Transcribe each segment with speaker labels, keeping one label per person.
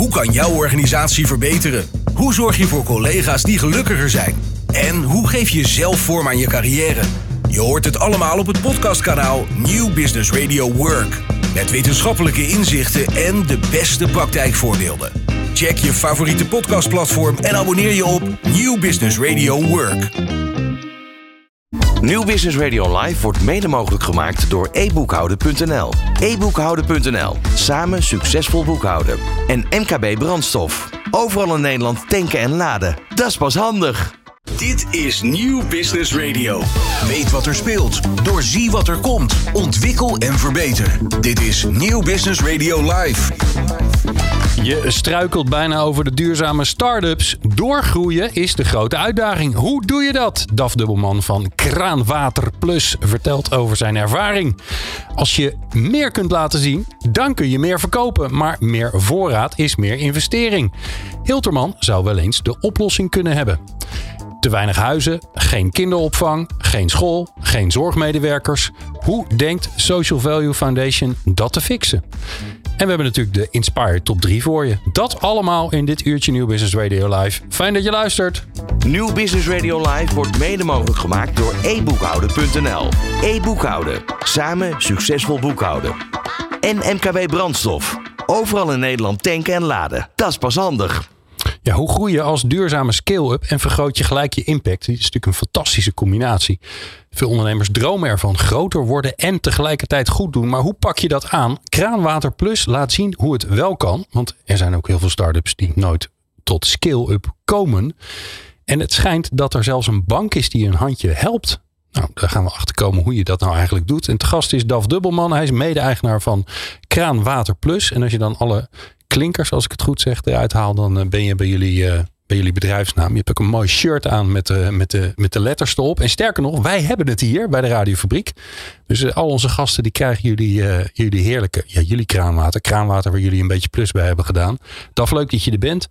Speaker 1: Hoe kan jouw organisatie verbeteren? Hoe zorg je voor collega's die gelukkiger zijn? En hoe geef je zelf vorm aan je carrière? Je hoort het allemaal op het podcastkanaal New Business Radio Work. Met wetenschappelijke inzichten en de beste praktijkvoorbeelden. Check je favoriete podcastplatform en abonneer je op New Business Radio Work.
Speaker 2: New Business Radio Live wordt mede mogelijk gemaakt door eboekhouden.nl. eboekhouden.nl. Samen succesvol boekhouden. En MKB Brandstof. Overal in Nederland tanken en laden. Dat is pas handig.
Speaker 1: Dit is New Business Radio. Weet wat er speelt. Doorzie wat er komt. Ontwikkel en verbeter. Dit is New Business Radio Live.
Speaker 3: Je struikelt bijna over de duurzame start-ups. Doorgroeien is de grote uitdaging. Hoe doe je dat? Daf Dubbelman van Kraanwater Plus vertelt over zijn ervaring. Als je meer kunt laten zien, dan kun je meer verkopen. Maar meer voorraad is meer investering. Hilterman zou wel eens de oplossing kunnen hebben. Te weinig huizen, geen kinderopvang, geen school, geen zorgmedewerkers. Hoe denkt Social Value Foundation dat te fixen? En we hebben natuurlijk de Inspire Top 3 voor je. Dat allemaal in dit uurtje New Business Radio Live. Fijn dat je luistert.
Speaker 2: New Business Radio Live wordt mede mogelijk gemaakt door eboekhouden.nl. E-boekhouden. Samen succesvol boekhouden. En MKB Brandstof. Overal in Nederland tanken en laden. Dat is pas handig.
Speaker 3: Ja, hoe groei je als duurzame scale-up en vergroot je gelijk je impact? Dat is natuurlijk een fantastische combinatie. Veel ondernemers dromen ervan groter worden en tegelijkertijd goed doen. Maar hoe pak je dat aan? Kraanwater Plus laat zien hoe het wel kan. Want er zijn ook heel veel start-ups die nooit tot scale-up komen. En het schijnt dat er zelfs een bank is die een handje helpt. Nou, daar gaan we achter komen hoe je dat nou eigenlijk doet. En te gast is Daf Dubbelman. Hij is mede-eigenaar van Kraanwater Plus. En als je dan alle klinkers, als ik het goed zeg, eruit haal, dan ben je bij jullie bedrijfsnaam. Je hebt ook een mooi shirt aan met de letters erop. En sterker nog, wij hebben het hier bij de Radiofabriek. Dus al onze gasten die krijgen jullie heerlijke, jullie kraanwater. Kraanwater waar jullie een beetje plus bij hebben gedaan. Daf, leuk dat je er bent.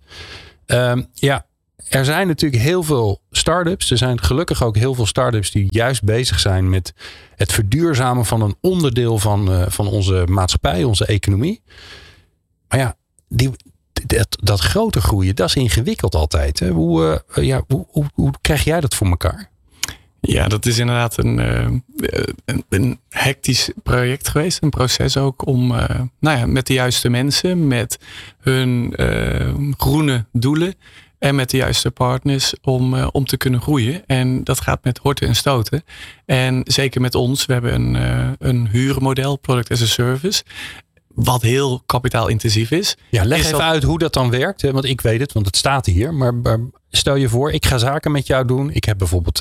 Speaker 3: Er zijn natuurlijk heel veel start-ups. Er zijn gelukkig ook heel veel start-ups die juist bezig zijn met het verduurzamen van een onderdeel van onze maatschappij, onze economie. Maar ja, dat groter groeien, dat is ingewikkeld altijd. Hè? Hoe krijg jij dat voor elkaar?
Speaker 4: Ja, dat is inderdaad een hectisch project geweest. Een proces ook om met de juiste mensen, met hun groene doelen en met de juiste partners om te kunnen groeien. En dat gaat met horten en stoten. En zeker met ons, we hebben een huurmodel, Product as a Service, wat heel kapitaalintensief is. Ja,
Speaker 3: leg even uit hoe dat dan werkt. Hè? Want ik weet het, want het staat hier. Maar stel je voor, ik ga zaken met jou doen. Ik heb bijvoorbeeld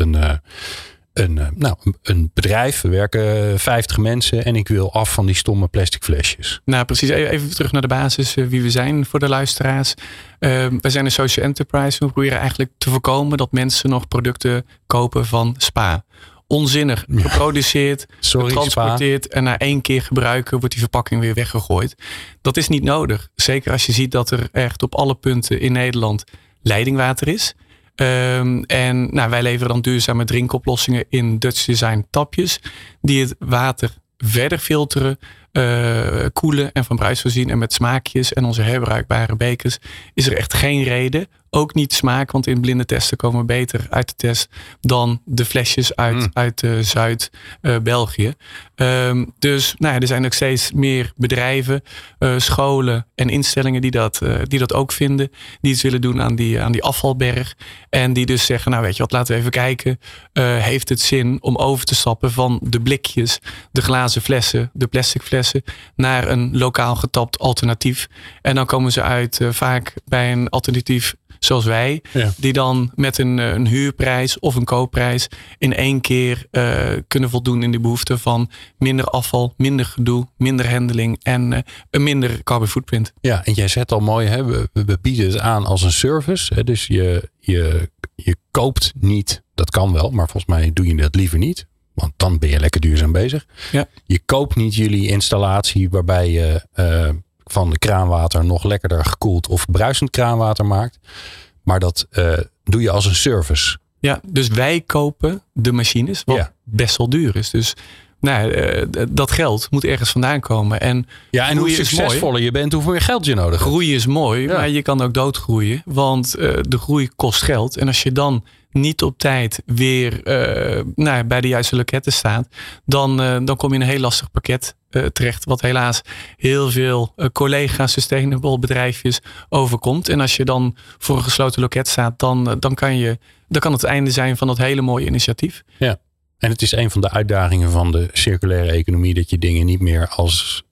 Speaker 3: een bedrijf. We werken 50 mensen. En ik wil af van die stomme plastic flesjes.
Speaker 4: Nou, precies. Even terug naar de basis. Wie we zijn voor de luisteraars. Wij zijn een social enterprise. We proberen eigenlijk te voorkomen dat mensen nog producten kopen van Spa. Onzinnig geproduceerd, getransporteerd en na 1 keer gebruiken wordt die verpakking weer weggegooid. Dat is niet nodig. Zeker als je ziet dat er echt op alle punten in Nederland leidingwater is. Wij leveren dan duurzame drinkoplossingen in Dutch Design tapjes die het water verder filteren, koelen en van bruis voorzien. En met smaakjes en onze herbruikbare bekers is er echt geen reden. Ook niet smaak, want in blinde testen komen we beter uit de test dan de flesjes uit Zuid-België. Er zijn ook steeds meer bedrijven, scholen en instellingen die dat ook vinden. Die iets willen doen aan die afvalberg. En die dus zeggen, nou weet je wat, laten we even kijken. Heeft het zin om over te stappen van de blikjes, de glazen flessen, de plastic flessen, naar een lokaal getapt alternatief. En dan komen ze uit vaak bij een alternatief zoals wij, die dan met een huurprijs of een koopprijs in 1 keer kunnen voldoen in de behoefte van minder afval, minder gedoe, minder handeling en een minder carbon footprint.
Speaker 3: Ja, en jij zegt al mooi, hè, we bieden het aan als een service. Hè, dus je koopt niet, dat kan wel, maar volgens mij doe je dat liever niet. Want dan ben je lekker duurzaam bezig. Ja. Je koopt niet jullie installatie waarbij je van de kraanwater nog lekkerder gekoeld of bruisend kraanwater maakt. Maar dat doe je als een service.
Speaker 4: Ja, dus wij kopen de machines, wat best wel duur is. Dus dat geld moet ergens vandaan komen. En
Speaker 3: hoe succesvoller je bent, hoeveel meer geld je nodig hebt.
Speaker 4: Groeien is mooi, maar je kan ook doodgroeien. Want de groei kost geld. En als je dan niet op tijd weer bij de juiste loketten staat, dan kom je in een heel lastig pakket terecht. Wat helaas heel veel collega's, sustainable bedrijfjes overkomt. En als je dan voor een gesloten loket staat, dan kan het einde zijn van dat hele mooie initiatief.
Speaker 3: Ja. En het is een van de uitdagingen van de circulaire economie, dat je dingen niet meer als,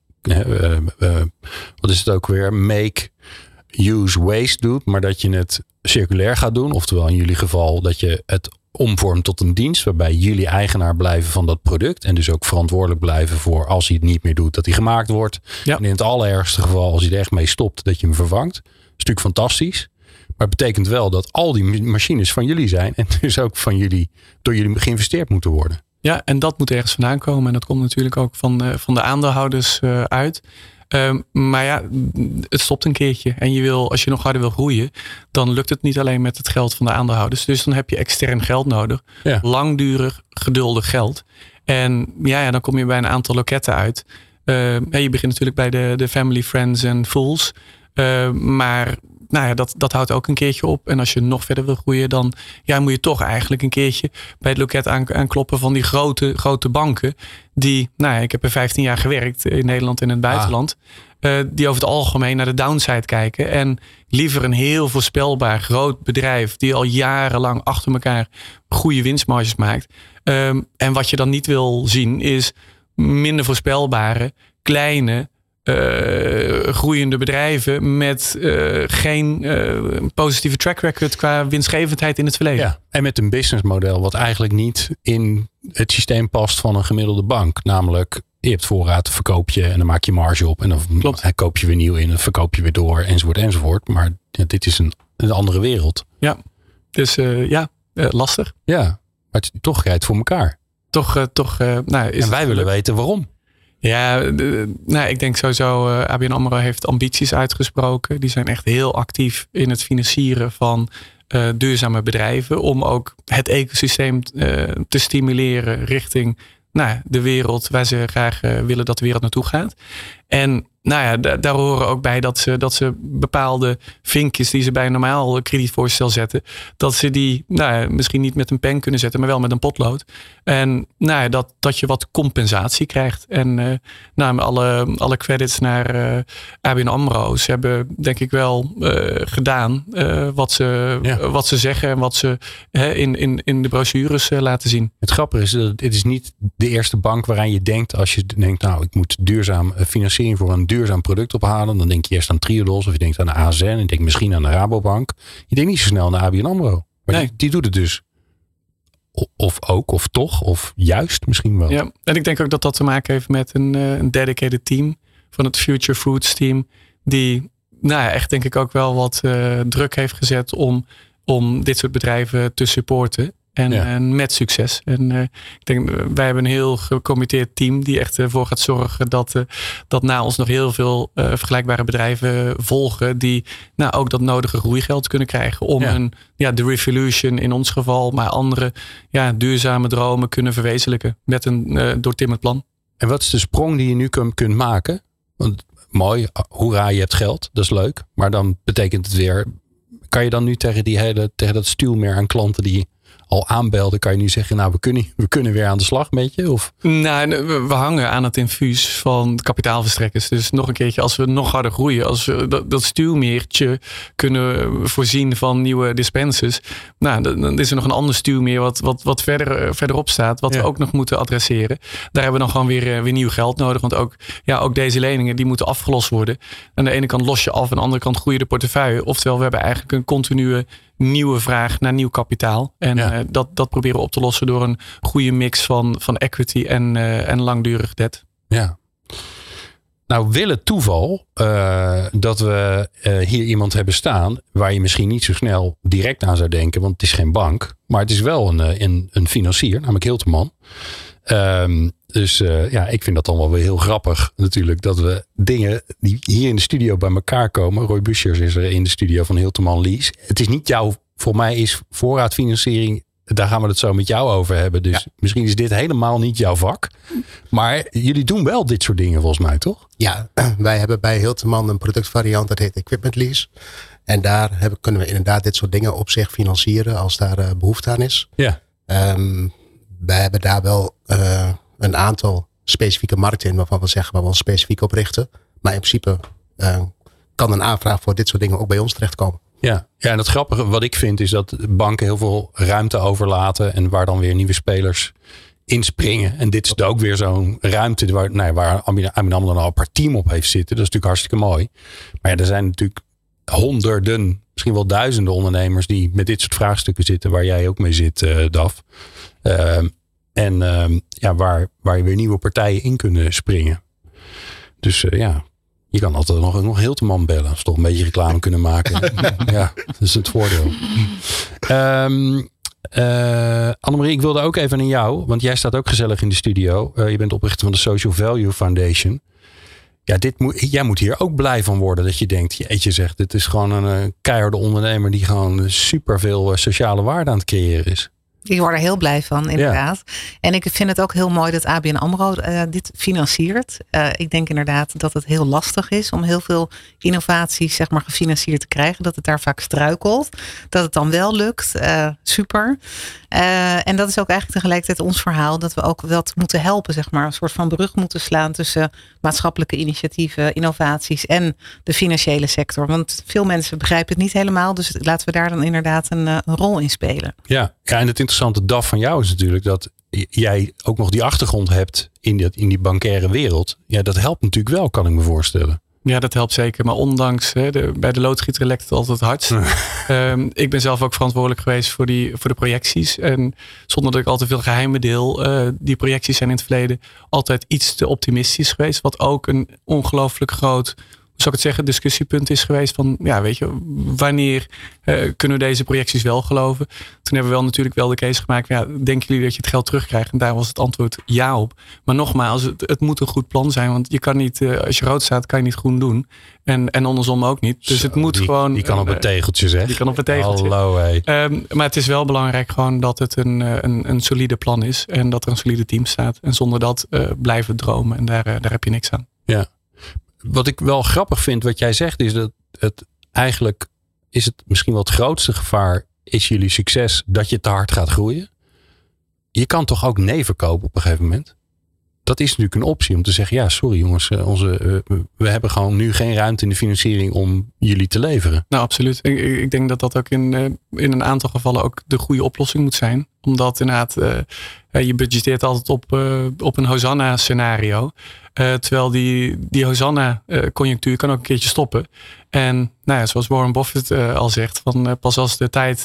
Speaker 3: wat is het ook weer, make, use, waste doet, maar dat je het circulair gaat doen. Oftewel in jullie geval dat je het omvormt tot een dienst waarbij jullie eigenaar blijven van dat product en dus ook verantwoordelijk blijven voor als hij het niet meer doet, dat hij gemaakt wordt. Ja. En in het allerergste geval, als hij er echt mee stopt, dat je hem vervangt. Dat is natuurlijk fantastisch. Maar het betekent wel dat al die machines van jullie zijn en dus ook door jullie geïnvesteerd moeten worden.
Speaker 4: Ja, en dat moet ergens vandaan komen. En dat komt natuurlijk ook van de aandeelhouders uit. Maar ja, het stopt een keertje. En als je nog harder wil groeien, dan lukt het niet alleen met het geld van de aandeelhouders. Dus dan heb je extern geld nodig. Ja. Langdurig, geduldig geld. En dan kom je bij een aantal loketten uit. Je begint natuurlijk bij de family, friends en fools. Maar dat houdt ook een keertje op. En als je nog verder wil groeien, dan moet je toch eigenlijk een keertje bij het loket aankloppen van die grote banken. Die, ik heb er 15 jaar gewerkt in Nederland en in het buitenland. Die over het algemeen naar de downside kijken. En liever een heel voorspelbaar groot bedrijf die al jarenlang achter elkaar goede winstmarges maakt. En wat je dan niet wil zien is minder voorspelbare, kleine, groeiende bedrijven met geen positieve track record qua winstgevendheid in het verleden. Ja,
Speaker 3: en met een businessmodel wat eigenlijk niet in het systeem past van een gemiddelde bank. Namelijk, je hebt voorraad, verkoop je en dan maak je marge op. En dan koop je weer nieuw in en verkoop je weer door enzovoort. Maar dit is een andere wereld.
Speaker 4: Ja, dus lastig.
Speaker 3: Ja, maar toch rijdt voor elkaar. En wij willen weten waarom.
Speaker 4: Ja, ik denk sowieso ABN AMRO heeft ambities uitgesproken. Die zijn echt heel actief in het financieren van duurzame bedrijven. Om ook het ecosysteem te stimuleren richting de wereld waar ze graag willen dat de wereld naartoe gaat. En daar horen ook bij dat ze bepaalde vinkjes die ze bij een normaal kredietvoorstel zetten, dat ze die misschien niet met een pen kunnen zetten, maar wel met een potlood. En dat je wat compensatie krijgt. En alle credits naar ABN AMRO. Ze hebben denk ik wel gedaan wat ze zeggen en wat ze in de brochures laten zien.
Speaker 3: Het grappige is dat dit is niet de eerste bank waaraan je denkt als je denkt, ik moet duurzaam financiering voor een duurzaam product ophalen. Dan denk je eerst aan Triodos of je denkt aan de ASN. En je denkt misschien aan de Rabobank. Je denkt niet zo snel aan de ABN AMRO. Maar die doet het dus. Of toch, of juist misschien wel.
Speaker 4: Ja, en ik denk ook dat te maken heeft met een dedicated team van het Future Foods team. Die echt denk ik ook wel wat druk heeft gezet om dit soort bedrijven te supporten. En met succes. En ik denk, wij hebben een heel gecommitteerd team die echt ervoor gaat zorgen dat na ons nog heel veel vergelijkbare bedrijven volgen. Die ook dat nodige groeigeld kunnen krijgen. Om de revolution in ons geval, maar andere duurzame dromen kunnen verwezenlijken. Met een doortimmerd plan.
Speaker 3: En wat is de sprong die je nu kunt maken? Want mooi, hoera, je hebt geld. Dat is leuk. Maar dan betekent het weer, kan je dan nu tegen dat stuwmeer aan klanten die al aanbelden, kan je nu zeggen, we kunnen weer aan de slag met je? Of?
Speaker 4: We hangen aan het infuus van kapitaalverstrekkers. Dus nog een keertje, als we nog harder groeien, als we dat stuwmeertje kunnen voorzien van nieuwe dispensers, dan is er nog een ander stuwmeer wat verderop staat, wat we ook nog moeten adresseren. Daar hebben we dan gewoon weer nieuw geld nodig. Want ook deze leningen, die moeten afgelost worden. Aan de ene kant los je af, aan de andere kant groeien de portefeuille. Oftewel, we hebben eigenlijk een continue nieuwe vraag naar nieuw kapitaal. En dat proberen we op te lossen door een goede mix van equity en langdurig debt.
Speaker 3: Ja. Wil het toeval dat we hier iemand hebben staan waar je misschien niet zo snel direct aan zou denken, want het is geen bank, maar het is wel een financier, namelijk Hilterman. Ik vind dat dan wel weer heel grappig natuurlijk, dat we dingen die hier in de studio bij elkaar komen. Roy Buschers is er in de studio van Hilterman Lease. Het is niet voor mij is voorraadfinanciering daar gaan we het zo met jou over hebben. Dus misschien is dit helemaal niet jouw vak. Maar jullie doen wel dit soort dingen volgens mij, toch?
Speaker 5: Ja, wij hebben bij Hilteman een productvariant dat heet Equipment Lease. En daar kunnen we inderdaad dit soort dingen op zich financieren als daar behoefte aan is.
Speaker 3: Ja.
Speaker 5: Wij hebben daar wel een aantal specifieke markten in waarvan we zeggen waar we ons specifiek op richten. Maar in principe kan een aanvraag voor dit soort dingen ook bij ons terechtkomen.
Speaker 3: Ja, en het grappige wat ik vind is dat banken heel veel ruimte overlaten. En waar dan weer nieuwe spelers inspringen. En dit is ook weer zo'n ruimte waar ABN AMRO dan al een apart team op heeft zitten. Dat is natuurlijk hartstikke mooi. Maar ja, er zijn natuurlijk honderden, misschien wel duizenden ondernemers die met dit soort vraagstukken zitten. Waar jij ook mee zit, Daf. Waar je weer nieuwe partijen in kunnen springen. Dus je kan altijd nog Hilteman bellen. Als we toch een beetje reclame kunnen maken. Ja, dat is het voordeel. Annemarie, ik wilde ook even naar jou. Want jij staat ook gezellig in de studio. Je bent oprichter van de Social Value Foundation. Ja, jij moet hier ook blij van worden. Dat je denkt, jeetje zegt, dit is gewoon een keiharde ondernemer. Die gewoon superveel sociale waarde aan het creëren is.
Speaker 6: Ik word er heel blij van, inderdaad. Ja. En ik vind het ook heel mooi dat ABN AMRO dit financiert. Ik denk inderdaad dat het heel lastig is om heel veel innovaties zeg maar gefinancierd te krijgen. Dat het daar vaak struikelt. Dat het dan wel lukt. Super. En dat is ook eigenlijk tegelijkertijd ons verhaal. Dat we ook wat moeten helpen, zeg maar. Een soort van brug moeten slaan tussen maatschappelijke initiatieven, innovaties en de financiële sector. Want veel mensen begrijpen het niet helemaal. Dus laten we daar dan inderdaad een rol in spelen.
Speaker 3: Ja, en het interessante DAF van jou is natuurlijk dat jij ook nog die achtergrond hebt in die bankaire wereld. Ja, dat helpt natuurlijk wel, kan ik me voorstellen.
Speaker 4: Ja, dat helpt zeker. Maar ondanks, bij de loodgieter lekt het altijd hard. Ik ben zelf ook verantwoordelijk geweest voor de projecties. En zonder dat ik al te veel geheimen deel. Die projecties zijn in het verleden altijd iets te optimistisch geweest. Wat ook een ongelooflijk groot, zou ik het zeggen, discussiepunt is geweest van, ja, weet je, wanneer kunnen we deze projecties wel geloven? Toen hebben we wel natuurlijk wel de case gemaakt van, ja, denken jullie dat je het geld terugkrijgt? En daar was het antwoord ja op. Maar nogmaals, het moet een goed plan zijn, want je kan niet, als je rood staat, kan je niet groen doen. En andersom ook niet. Dus het moet gewoon.
Speaker 3: Die kan op het tegeltje, zeg.
Speaker 4: Die kan op het tegeltje.
Speaker 3: Hallo, hey.
Speaker 4: Maar het is wel belangrijk gewoon dat het een solide plan is en dat er een solide team staat. En zonder dat blijven dromen en daar heb je niks aan.
Speaker 3: Ja. Wat ik wel grappig vind wat jij zegt is dat het eigenlijk is het misschien wel het grootste gevaar is jullie succes dat je te hard gaat groeien. Je kan toch ook nee verkopen op een gegeven moment? Dat is natuurlijk een optie om te zeggen, ja sorry jongens, we hebben gewoon nu geen ruimte in de financiering om jullie te leveren.
Speaker 4: Nou absoluut. Ik denk dat dat ook in een aantal gevallen ook de goede oplossing moet zijn. Omdat inderdaad je budgeteert altijd op een Hosanna scenario. Terwijl die Hosanna conjunctuur kan ook een keertje stoppen. En nou ja, zoals Warren Buffett al zegt, van pas als de tijd,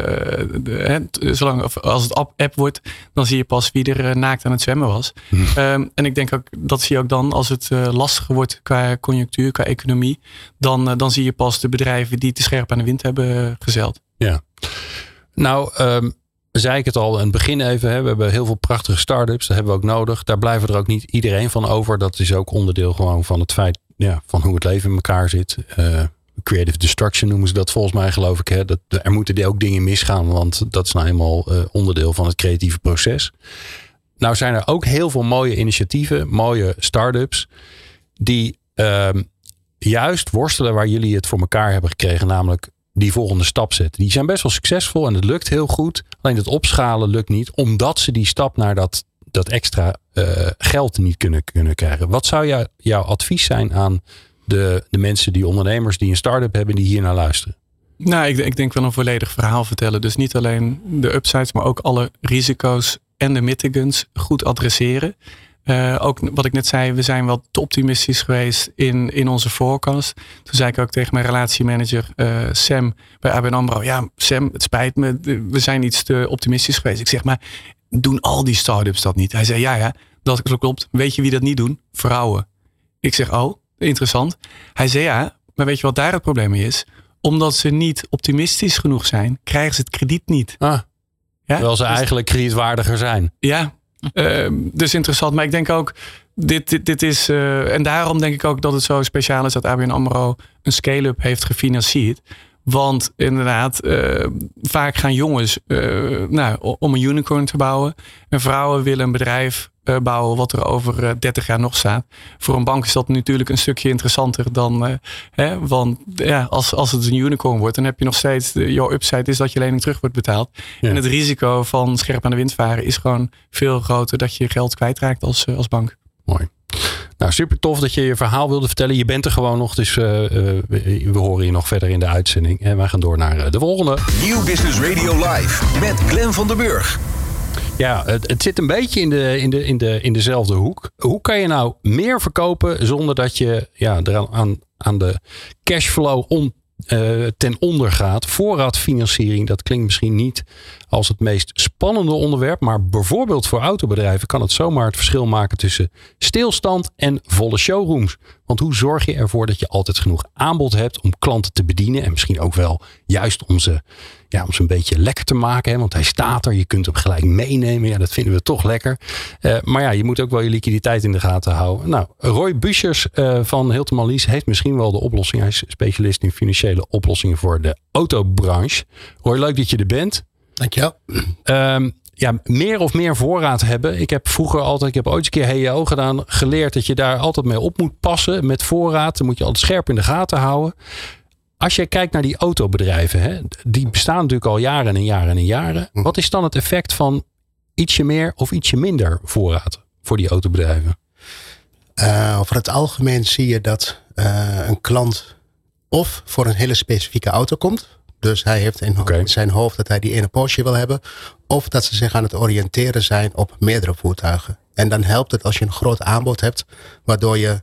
Speaker 4: als het app wordt, dan zie je pas wie er naakt aan het zwemmen was. En ik denk ook, dat zie je ook dan als het lastiger wordt qua conjunctuur, qua economie. Dan zie je pas de bedrijven die te scherp aan de wind hebben gezeild.
Speaker 3: Ja. Nou, zei ik het al in het begin even. Hè, we hebben heel veel prachtige start-ups. Dat hebben we ook nodig. Daar blijven er ook niet iedereen van over. Dat is ook onderdeel gewoon van het feit van hoe het leven in elkaar zit. Creative destruction noemen ze dat volgens mij, geloof ik. Hè. Er moeten ook dingen misgaan. Want dat is nou eenmaal onderdeel van het creatieve proces. Nou zijn er ook heel veel mooie initiatieven. Mooie start-ups. Die juist worstelen waar jullie het voor elkaar hebben gekregen. Namelijk die volgende stap zetten. Die zijn best wel succesvol en het lukt heel goed. Alleen het opschalen lukt niet. Omdat ze die stap naar dat extra geld niet kunnen krijgen. Wat zou jouw advies zijn aan de mensen, die ondernemers die een start-up hebben, die hier naar luisteren?
Speaker 4: Nou, ik denk wel een volledig verhaal vertellen. Dus niet alleen de upsides, maar ook alle risico's en de mitigants goed adresseren. Ook wat ik net zei, we zijn wel te optimistisch geweest in onze forecast. Toen zei ik ook tegen mijn relatiemanager Sam bij ABN AMRO. Ja, Sam, het spijt me, we zijn iets te optimistisch geweest. Ik zeg, maar doen al die start-ups dat niet? Hij zei, ja, dat klopt. Weet je wie dat niet doen? Vrouwen. Ik zeg, oh, interessant. Hij zei, ja, maar weet je wat daar het probleem mee is? Omdat ze niet optimistisch genoeg zijn, krijgen ze het krediet niet.
Speaker 3: Ja? Terwijl ze eigenlijk kredietwaardiger zijn.
Speaker 4: Ja. Dus interessant. Maar ik denk ook, dit is, en daarom denk ik ook dat het zo speciaal is dat ABN AMRO een scale-up heeft gefinancierd. Want inderdaad, vaak gaan jongens om een unicorn te bouwen. En vrouwen willen een bedrijf bouwen wat er over 30 jaar nog staat. Voor een bank is dat natuurlijk een stukje interessanter dan... want als het een unicorn wordt, dan heb je nog steeds... jouw upside is dat je lening terug wordt betaald. Ja. En het risico van scherp aan de wind varen is gewoon veel groter dat je geld kwijtraakt als bank.
Speaker 3: Mooi. Nou, super tof dat je je verhaal wilde vertellen. Je bent er gewoon nog, dus we horen je nog verder in de uitzending. En wij gaan door naar de volgende.
Speaker 1: Nieuw Business Radio Live met Glenn van der Burg.
Speaker 3: Ja, het zit een beetje in dezelfde hoek. Hoe kan je nou meer verkopen zonder dat je eraan aan de cashflow ten onder gaat? Voorraadfinanciering, dat klinkt misschien niet als het meest spannende onderwerp, maar bijvoorbeeld voor autobedrijven kan het zomaar het verschil maken tussen stilstand en volle showrooms. Want hoe zorg je ervoor dat je altijd genoeg aanbod hebt om klanten te bedienen en misschien ook wel juist om ze een beetje lekker te maken. Hè? Want hij staat er, je kunt hem gelijk meenemen. Ja, dat vinden we toch lekker. Maar je moet ook wel je liquiditeit in de gaten houden. Nou, Roy Buschers van Hilton Malise heeft misschien wel de oplossing. Hij is specialist in financiële oplossingen voor de autobranche. Roy, leuk dat je er bent.
Speaker 5: Dankjewel.
Speaker 3: Meer of meer voorraad hebben. Ik heb ooit eens een keer HEO gedaan, geleerd dat je daar altijd mee op moet passen met voorraad. Dan moet je altijd scherp in de gaten houden. Als je kijkt naar die autobedrijven, die bestaan natuurlijk al jaren en jaren en jaren. Wat is dan het effect van ietsje meer of ietsje minder voorraad voor die autobedrijven?
Speaker 5: Over het algemeen zie je dat een klant of voor een hele specifieke auto komt. Dus hij heeft in zijn hoofd dat hij die ene Porsche wil hebben. Of dat ze zich aan het oriënteren zijn op meerdere voertuigen. En dan helpt het als je een groot aanbod hebt. Waardoor je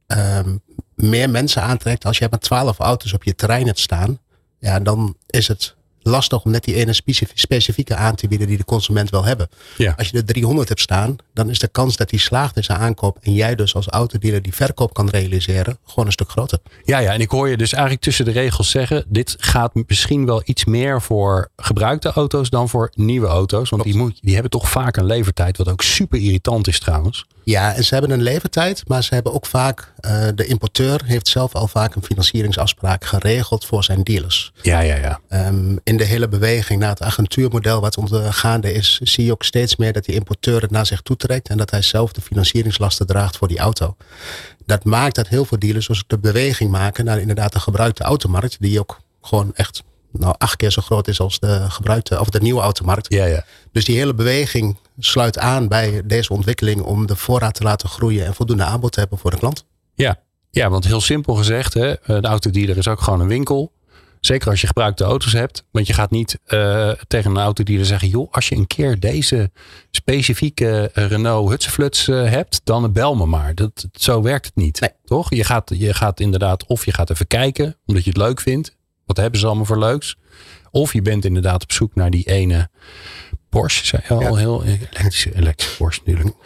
Speaker 5: meer mensen aantrekt. Als je maar 12 auto's op je terrein hebt staan. Ja, dan is het lastig om net die ene specifieke aan te bieden die de consument wil hebben. Ja. Als je er 300 hebt staan, dan is de kans dat die slaagt in zijn aankoop en jij dus als autodealer die verkoop kan realiseren, gewoon een stuk groter. Ja,
Speaker 3: en ik hoor je dus eigenlijk tussen de regels zeggen, dit gaat misschien wel iets meer voor gebruikte auto's dan voor nieuwe auto's. Want die hebben toch vaak een levertijd, wat ook super irritant is trouwens.
Speaker 5: Ja, en ze hebben een levertijd, maar ze hebben ook vaak, de importeur heeft zelf al vaak een financieringsafspraak geregeld voor zijn dealers.
Speaker 3: Ja.
Speaker 5: In de hele beweging naar het agentuurmodel wat gaande is, zie je ook steeds meer dat die importeur het naar zich toe trekt en dat hij zelf de financieringslasten draagt voor die auto. Dat maakt dat heel veel dealers dus de beweging maken naar inderdaad de gebruikte automarkt, die ook gewoon echt 8 keer zo groot is als de gebruikte of de nieuwe automarkt.
Speaker 3: Ja.
Speaker 5: Dus die hele beweging sluit aan bij deze ontwikkeling om de voorraad te laten groeien en voldoende aanbod te hebben voor de klant.
Speaker 3: Ja, want heel simpel gezegd, de autodealer is ook gewoon een winkel. Zeker als je gebruikte auto's hebt. Want je gaat niet tegen een autodealer zeggen, joh, als je een keer deze specifieke Renault Hutsefluts hebt, dan bel me maar. Zo werkt het niet. Nee. Toch? Je gaat inderdaad, of je gaat even kijken, omdat je het leuk vindt. Wat hebben ze allemaal voor leuks? Of je bent inderdaad op zoek naar die ene Porsche. Zei je al, heel elektrische Porsche natuurlijk.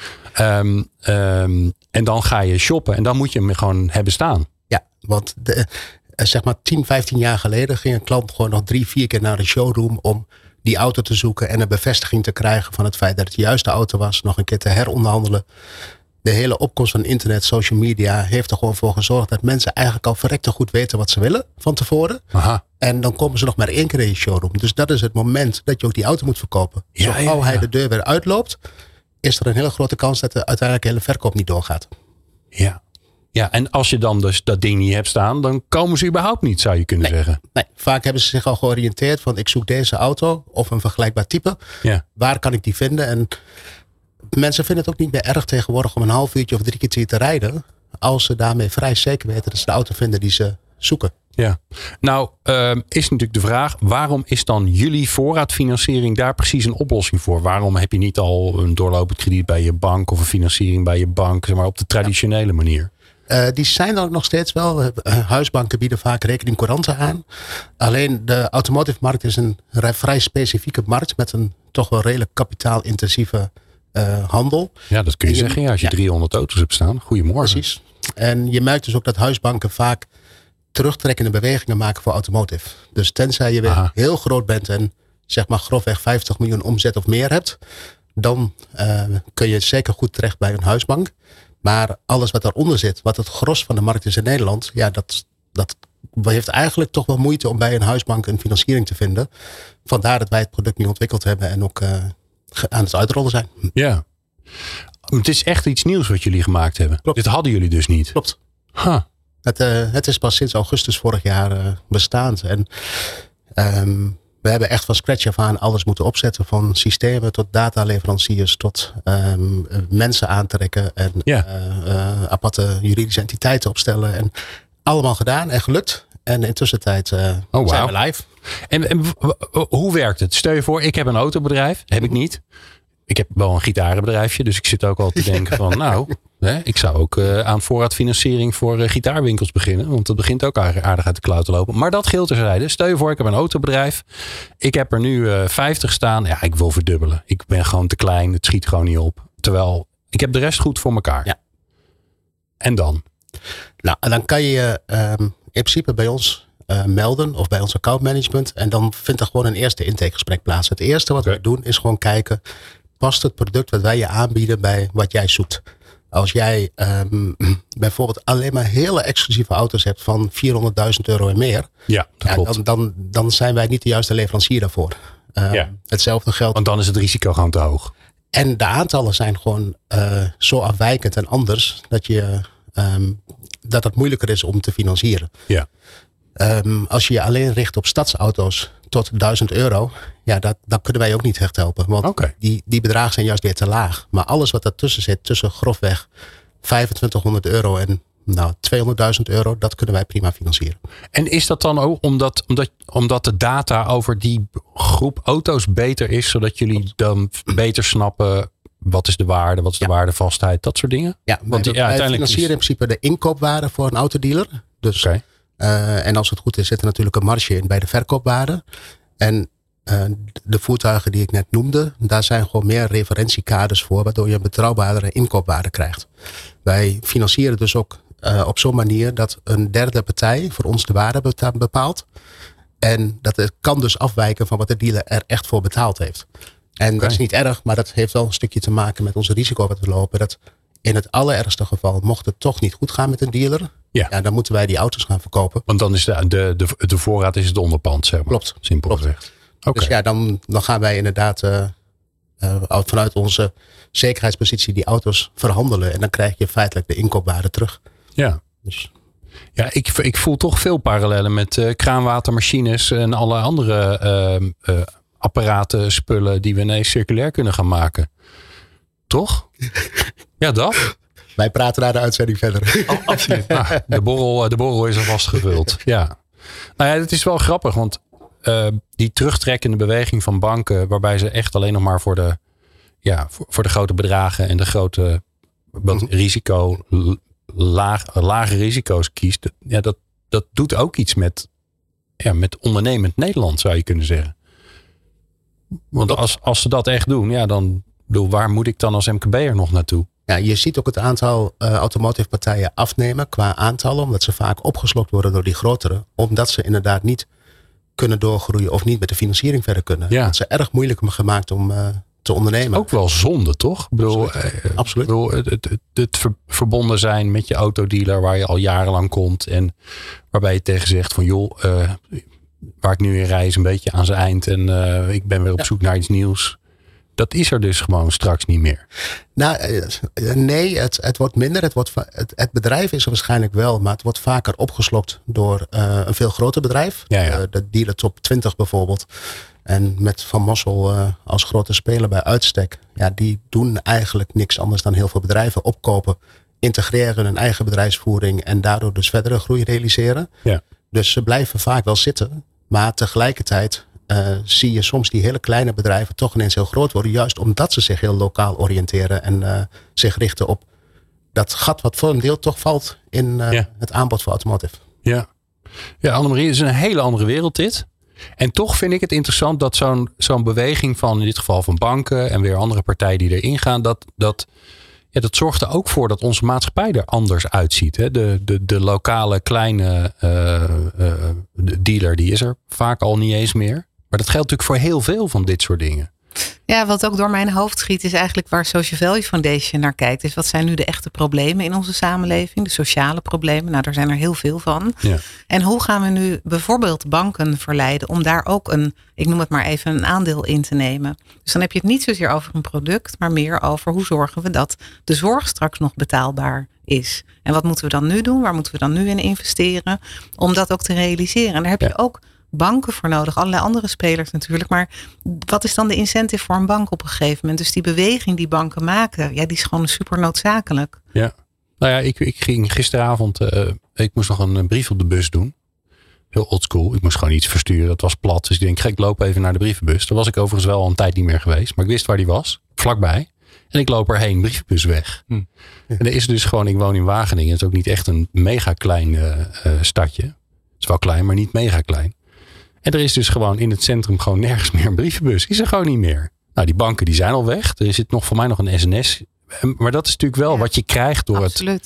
Speaker 3: En dan ga je shoppen en dan moet je hem gewoon hebben staan.
Speaker 5: Ja, want zeg maar 10, 15 jaar geleden ging een klant gewoon nog 3-4 keer naar de showroom om die auto te zoeken en een bevestiging te krijgen van het feit dat het de juiste auto was. Nog een keer te heronderhandelen. De hele opkomst van internet, social media heeft er gewoon voor gezorgd dat mensen eigenlijk al verrekte goed weten wat ze willen van tevoren.
Speaker 3: Aha.
Speaker 5: En dan komen ze nog maar 1 keer in je showroom. Dus dat is het moment dat je ook die auto moet verkopen. Zo gauw hij de deur weer uitloopt, is er een hele grote kans dat de uiteindelijk hele verkoop niet doorgaat.
Speaker 3: Ja, en als je dan dus dat ding niet hebt staan, dan komen ze überhaupt niet, zou je kunnen zeggen.
Speaker 5: Nee, vaak hebben ze zich al georiënteerd van ik zoek deze auto of een vergelijkbaar type.
Speaker 3: Ja.
Speaker 5: Waar kan ik die vinden? En mensen vinden het ook niet meer erg tegenwoordig om een half uurtje of 3 kwartier te rijden, als ze daarmee vrij zeker weten dat ze de auto vinden die ze zoeken.
Speaker 3: Ja, nou is natuurlijk de vraag, waarom is dan jullie voorraadfinanciering daar precies een oplossing voor? Waarom heb je niet al een doorlopend krediet bij je bank of een financiering bij je bank, zeg maar op de traditionele manier?
Speaker 5: Die zijn er ook nog steeds wel. Huisbanken bieden vaak rekening couranten aan. Alleen de automotive markt is een vrij specifieke markt met een toch wel redelijk kapitaalintensieve handel.
Speaker 3: Ja, dat kun je zeggen. Als je 300 auto's hebt staan. Goedemorgen.
Speaker 5: Precies. En je merkt dus ook dat huisbanken vaak terugtrekkende bewegingen maken voor automotive. Dus tenzij je weer heel groot bent en zeg maar grofweg 50 miljoen omzet of meer hebt, dan kun je zeker goed terecht bij een huisbank. Maar alles wat daaronder zit, wat het gros van de markt is in Nederland, ja, dat heeft eigenlijk toch wel moeite om bij een huisbank een financiering te vinden. Vandaar dat wij het product nu ontwikkeld hebben en ook aan het uitrollen zijn.
Speaker 3: Ja. Het is echt iets nieuws wat jullie gemaakt hebben.
Speaker 5: Klopt.
Speaker 3: Dit hadden jullie dus niet.
Speaker 5: Klopt.
Speaker 3: Huh.
Speaker 5: Het is pas sinds augustus vorig jaar bestaand. En we hebben echt van scratch af aan alles moeten opzetten. Van systemen tot dataleveranciers tot mensen aantrekken. En aparte juridische entiteiten opstellen. En allemaal gedaan en gelukt. En in tussentijd zijn we live.
Speaker 3: En hoe werkt het? Stel je voor, ik heb een autobedrijf. Heb ik niet. Ik heb wel een gitarenbedrijfje. Dus ik zit ook al te denken van ik zou ook aan voorraadfinanciering voor gitaarwinkels beginnen. Want dat begint ook aardig uit de klauw te lopen. Maar dat geldt terzijde. Stel je voor, ik heb een autobedrijf. Ik heb er nu 50 staan. Ja, ik wil verdubbelen. Ik ben gewoon te klein. Het schiet gewoon niet op. Terwijl, ik heb de rest goed voor elkaar.
Speaker 5: Ja.
Speaker 3: En dan?
Speaker 5: Nou, en dan kan je in principe bij ons melden. Of bij ons accountmanagement. En dan vindt er gewoon een eerste intakegesprek plaats. Het eerste wat we doen is gewoon kijken. Past het product wat wij je aanbieden bij wat jij zoekt? Als jij bijvoorbeeld alleen maar hele exclusieve auto's hebt van €400.000 en meer.
Speaker 3: Ja, dat klopt.
Speaker 5: Dan zijn wij niet de juiste leverancier daarvoor. Hetzelfde geldt.
Speaker 3: Want dan is het risico gewoon te hoog.
Speaker 5: En de aantallen zijn gewoon zo afwijkend en anders dat het moeilijker is om te financieren.
Speaker 3: Ja.
Speaker 5: Als je je alleen richt op stadsauto's tot €1.000, dan kunnen wij ook niet echt helpen. Want die bedragen zijn juist weer te laag. Maar alles wat daartussen zit, tussen grofweg €2.500 en €200.000, dat kunnen wij prima financieren.
Speaker 3: En is dat dan ook omdat de data over die groep auto's beter is, zodat jullie dan beter snappen wat is de waarde, wat is de waardevastheid, dat soort dingen?
Speaker 5: Ja, want wij financieren in principe de inkoopwaarde voor een autodealer. Dus en als het goed is, zit er natuurlijk een marge in bij de verkoopwaarde. En de voertuigen die ik net noemde, daar zijn gewoon meer referentiekaders voor, waardoor je een betrouwbaardere inkoopwaarde krijgt. Wij financieren dus ook op zo'n manier dat een derde partij voor ons de waarde bepaalt. En dat kan dus afwijken van wat de dealer er echt voor betaald heeft. En dat is niet erg, maar dat heeft wel een stukje te maken met onze risico wat we lopen. Dat in het allerergste geval, mocht het toch niet goed gaan met een dealer, dan moeten wij die auto's gaan verkopen.
Speaker 3: Want dan is de voorraad is het onderpand, zeg maar.
Speaker 5: Klopt.
Speaker 3: Simpel gezegd.
Speaker 5: Dus dan gaan wij inderdaad vanuit onze zekerheidspositie die auto's verhandelen. En dan krijg je feitelijk de inkoopwaarde terug.
Speaker 3: Ja.
Speaker 5: Dus.
Speaker 3: Ja, ik voel toch veel parallellen met kraanwatermachines en alle andere apparaten, spullen die we ineens circulair kunnen gaan maken. Toch? Ja, dat.
Speaker 5: Wij praten naar de uitzending verder.
Speaker 3: Oh, absoluut. De borrel is alvast gevuld. Ja. Nou ja, het is wel grappig, want die terugtrekkende beweging van banken, waarbij ze echt alleen nog maar voor de grote bedragen en de grote lage risico's kiest. Ja, dat doet ook iets met ondernemend Nederland, zou je kunnen zeggen. Want als ze dat echt doen, dan waar moet ik dan als MKB'er nog naartoe?
Speaker 5: Ja, je ziet ook het aantal automotive partijen afnemen qua aantallen, omdat ze vaak opgeslokt worden door die grotere, omdat ze inderdaad niet kunnen doorgroeien of niet met de financiering verder kunnen.
Speaker 3: Ja.
Speaker 5: Dat is erg moeilijk gemaakt om te ondernemen.
Speaker 3: Ook wel zonde, toch? Ik bedoel,
Speaker 5: Absoluut.
Speaker 3: Het verbonden zijn met je autodealer waar je al jarenlang komt en waarbij je tegen zegt van joh, waar ik nu in rij is een beetje aan zijn eind en ik ben weer op zoek naar iets nieuws. Dat is er dus gewoon straks niet meer. Nou,
Speaker 5: nee, het wordt minder. Het bedrijf is er waarschijnlijk wel, maar het wordt vaker opgeslokt door een veel groter bedrijf.
Speaker 3: Ja.
Speaker 5: De dealer top 20 bijvoorbeeld. En met Van Mossel als grote speler bij uitstek. Ja, die doen eigenlijk niks anders dan heel veel bedrijven opkopen, integreren hun eigen bedrijfsvoering en daardoor dus verdere groei realiseren. Ja. Dus ze blijven vaak wel zitten, maar tegelijkertijd zie je soms die hele kleine bedrijven toch ineens heel groot worden. Juist omdat ze zich heel lokaal oriënteren en zich richten op dat gat wat voor een deel toch valt in het aanbod voor automotive.
Speaker 3: Ja, Annemarie, het is een hele andere wereld dit. En toch vind ik het interessant dat zo'n beweging van in dit geval van banken en weer andere partijen die erin gaan, dat zorgt er ook voor dat onze maatschappij er anders uitziet. Hè? De lokale kleine dealer die is er vaak al niet eens meer. Maar dat geldt natuurlijk voor heel veel van dit soort dingen.
Speaker 6: Ja, wat ook door mijn hoofd schiet is eigenlijk waar Social Value Foundation naar kijkt. Dus wat zijn nu de echte problemen in onze samenleving? De sociale problemen, nou daar zijn er heel veel van.
Speaker 3: Ja.
Speaker 6: En hoe gaan we nu bijvoorbeeld banken verleiden om daar ook ik noem het maar even, een aandeel in te nemen. Dus dan heb je het niet zozeer over een product, maar meer over hoe zorgen we dat de zorg straks nog betaalbaar is. En wat moeten we dan nu doen? Waar moeten we dan nu in investeren? Om dat ook te realiseren. En daar heb je ook banken voor nodig, allerlei andere spelers natuurlijk. Maar wat is dan de incentive voor een bank op een gegeven moment? Dus die beweging die banken maken, die is gewoon super noodzakelijk.
Speaker 3: Ja, nou ja, ik ging gisteravond, ik moest nog een brief op de bus doen. Heel oldschool. Ik moest gewoon iets versturen. Het was plat. Dus ik loop even naar de brievenbus. Daar was ik overigens wel al een tijd niet meer geweest. Maar ik wist waar die was. Vlakbij. En ik loop erheen. Brievenbus weg. Ja. En er is dus gewoon, ik woon in Wageningen. Het is ook niet echt een mega klein stadje. Het is wel klein, maar niet mega klein. En er is dus gewoon in het centrum gewoon nergens meer een brievenbus. Is er gewoon niet meer. Nou, die banken die zijn al weg. Er zit nog voor mij nog een SNS. Maar dat is natuurlijk wel wat je krijgt door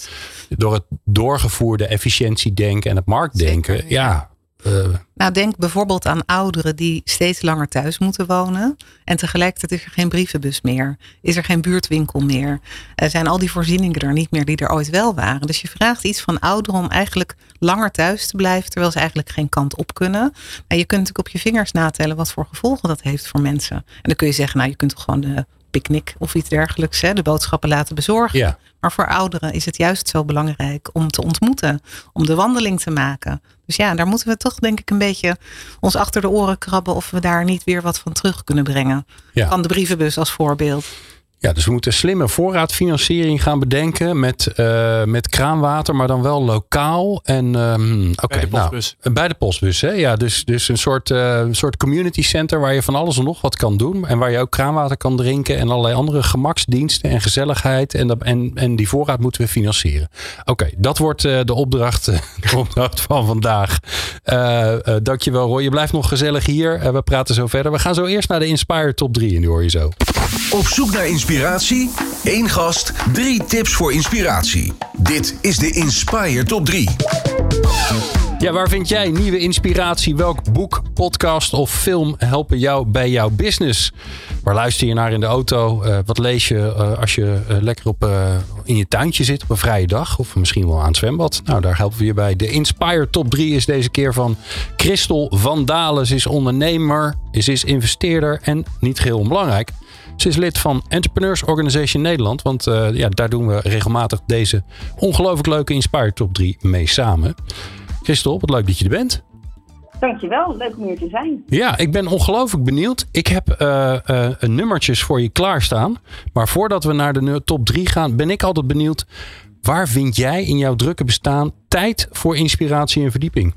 Speaker 3: het doorgevoerde efficiëntiedenken en het marktdenken. Zeker, ja.
Speaker 6: Nou, denk bijvoorbeeld aan ouderen die steeds langer thuis moeten wonen. En tegelijkertijd is er geen brievenbus meer. Is er geen buurtwinkel meer. Zijn al die voorzieningen er niet meer die er ooit wel waren. Dus je vraagt iets van ouderen om eigenlijk langer thuis te blijven. Terwijl ze eigenlijk geen kant op kunnen. Nou, je kunt natuurlijk op je vingers natellen wat voor gevolgen dat heeft voor mensen. En dan kun je zeggen, nou je kunt toch gewoon de picknick of iets dergelijks, de boodschappen laten bezorgen. Ja. Maar voor ouderen is het juist zo belangrijk om te ontmoeten. Om de wandeling te maken. Dus ja, daar moeten we toch denk ik een beetje ons achter de oren krabben of we daar niet weer wat van terug kunnen brengen. Ja. Van de brievenbus als voorbeeld.
Speaker 3: Ja, dus we moeten slimme voorraadfinanciering gaan bedenken met kraanwater, maar dan wel lokaal. En
Speaker 4: bij de postbus.
Speaker 3: Bij de postbus, hè? Ja, dus een soort community center waar je van alles en nog wat kan doen. En waar je ook kraanwater kan drinken en allerlei andere gemaksdiensten en gezelligheid. En die voorraad moeten we financieren. Oké, dat wordt de opdracht van vandaag. Dankjewel Roy, je blijft nog gezellig hier. We praten zo verder. We gaan zo eerst naar de Inspire Top 3 en die hoor je zo.
Speaker 1: Op zoek naar inspiratie? 1 gast, 3 tips voor inspiratie. Dit is de Inspire Top 3.
Speaker 3: Ja, waar vind jij nieuwe inspiratie? Welk boek, podcast of film helpen jou bij jouw business? Waar luister je naar in de auto? Wat lees je als je lekker in je tuintje zit op een vrije dag? Of misschien wel aan het zwembad? Nou, daar helpen we je bij. De Inspire Top 3 is deze keer van Christel van Dalen. Ze is ondernemer, ze is investeerder en niet geheel onbelangrijk. Ze is lid van Entrepreneurs Organization Nederland. Want daar doen we regelmatig deze ongelooflijk leuke Inspire Top 3 mee samen. Christel, wat leuk dat je er bent.
Speaker 7: Dankjewel, leuk om hier te zijn.
Speaker 3: Ja, ik ben ongelooflijk benieuwd. Ik heb nummertjes voor je klaarstaan. Maar voordat we naar de top 3 gaan, ben ik altijd benieuwd. Waar vind jij in jouw drukke bestaan tijd voor inspiratie en verdieping?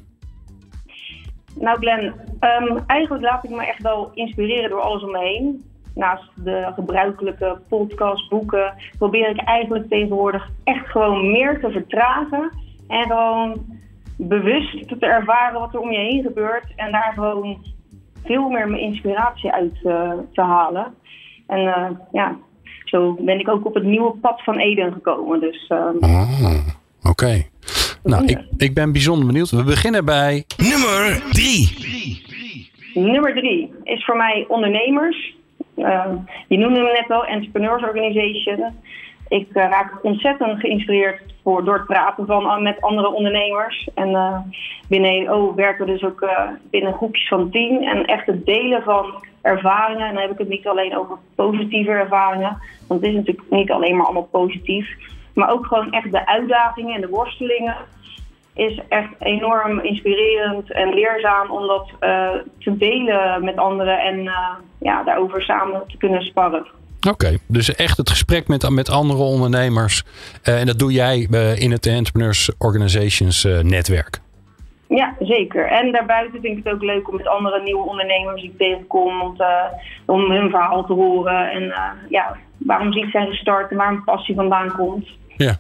Speaker 7: Nou Glenn, eigenlijk laat ik me echt wel inspireren door alles om me heen. Naast de gebruikelijke podcasts, boeken, probeer ik eigenlijk tegenwoordig echt gewoon meer te vertragen. En gewoon bewust te ervaren wat er om je heen gebeurt. En daar gewoon veel meer mijn inspiratie uit te halen. En zo ben ik ook op het nieuwe pad van Eden gekomen. Dus,
Speaker 3: Oké. Nou, ik ben bijzonder benieuwd. We beginnen bij
Speaker 1: nummer 3.
Speaker 7: Nummer 3 is voor mij ondernemers. Je noemde hem net wel, Entrepreneurs Organization. Ik raak ontzettend geïnspireerd door het praten met andere ondernemers. En binnen EO werken we dus ook binnen groepjes van 10. En echt het delen van ervaringen. En dan heb ik het niet alleen over positieve ervaringen. Want het is natuurlijk niet alleen maar allemaal positief. Maar ook gewoon echt de uitdagingen en de worstelingen. Is echt enorm inspirerend en leerzaam om dat te delen met anderen. En daarover samen te kunnen sparren.
Speaker 3: Oké, dus echt het gesprek met andere ondernemers. En dat doe jij in het Entrepreneurs Organizations netwerk.
Speaker 7: Ja, zeker. En daarbuiten vind ik het ook leuk om met andere nieuwe ondernemers die ik tegenkom. Om hun verhaal te horen. En waarom ze iets zijn gestart en waar een passie vandaan komt.
Speaker 3: Ja.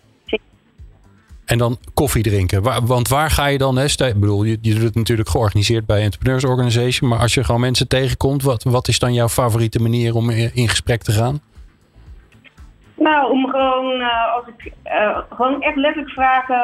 Speaker 3: En dan koffie drinken. Want waar ga je dan? Ik bedoel, je doet het natuurlijk georganiseerd bij Entrepreneurs Organization. Maar als je gewoon mensen tegenkomt, wat is dan jouw favoriete manier om in gesprek te gaan?
Speaker 7: Nou, om gewoon, als ik gewoon echt letterlijk vragen.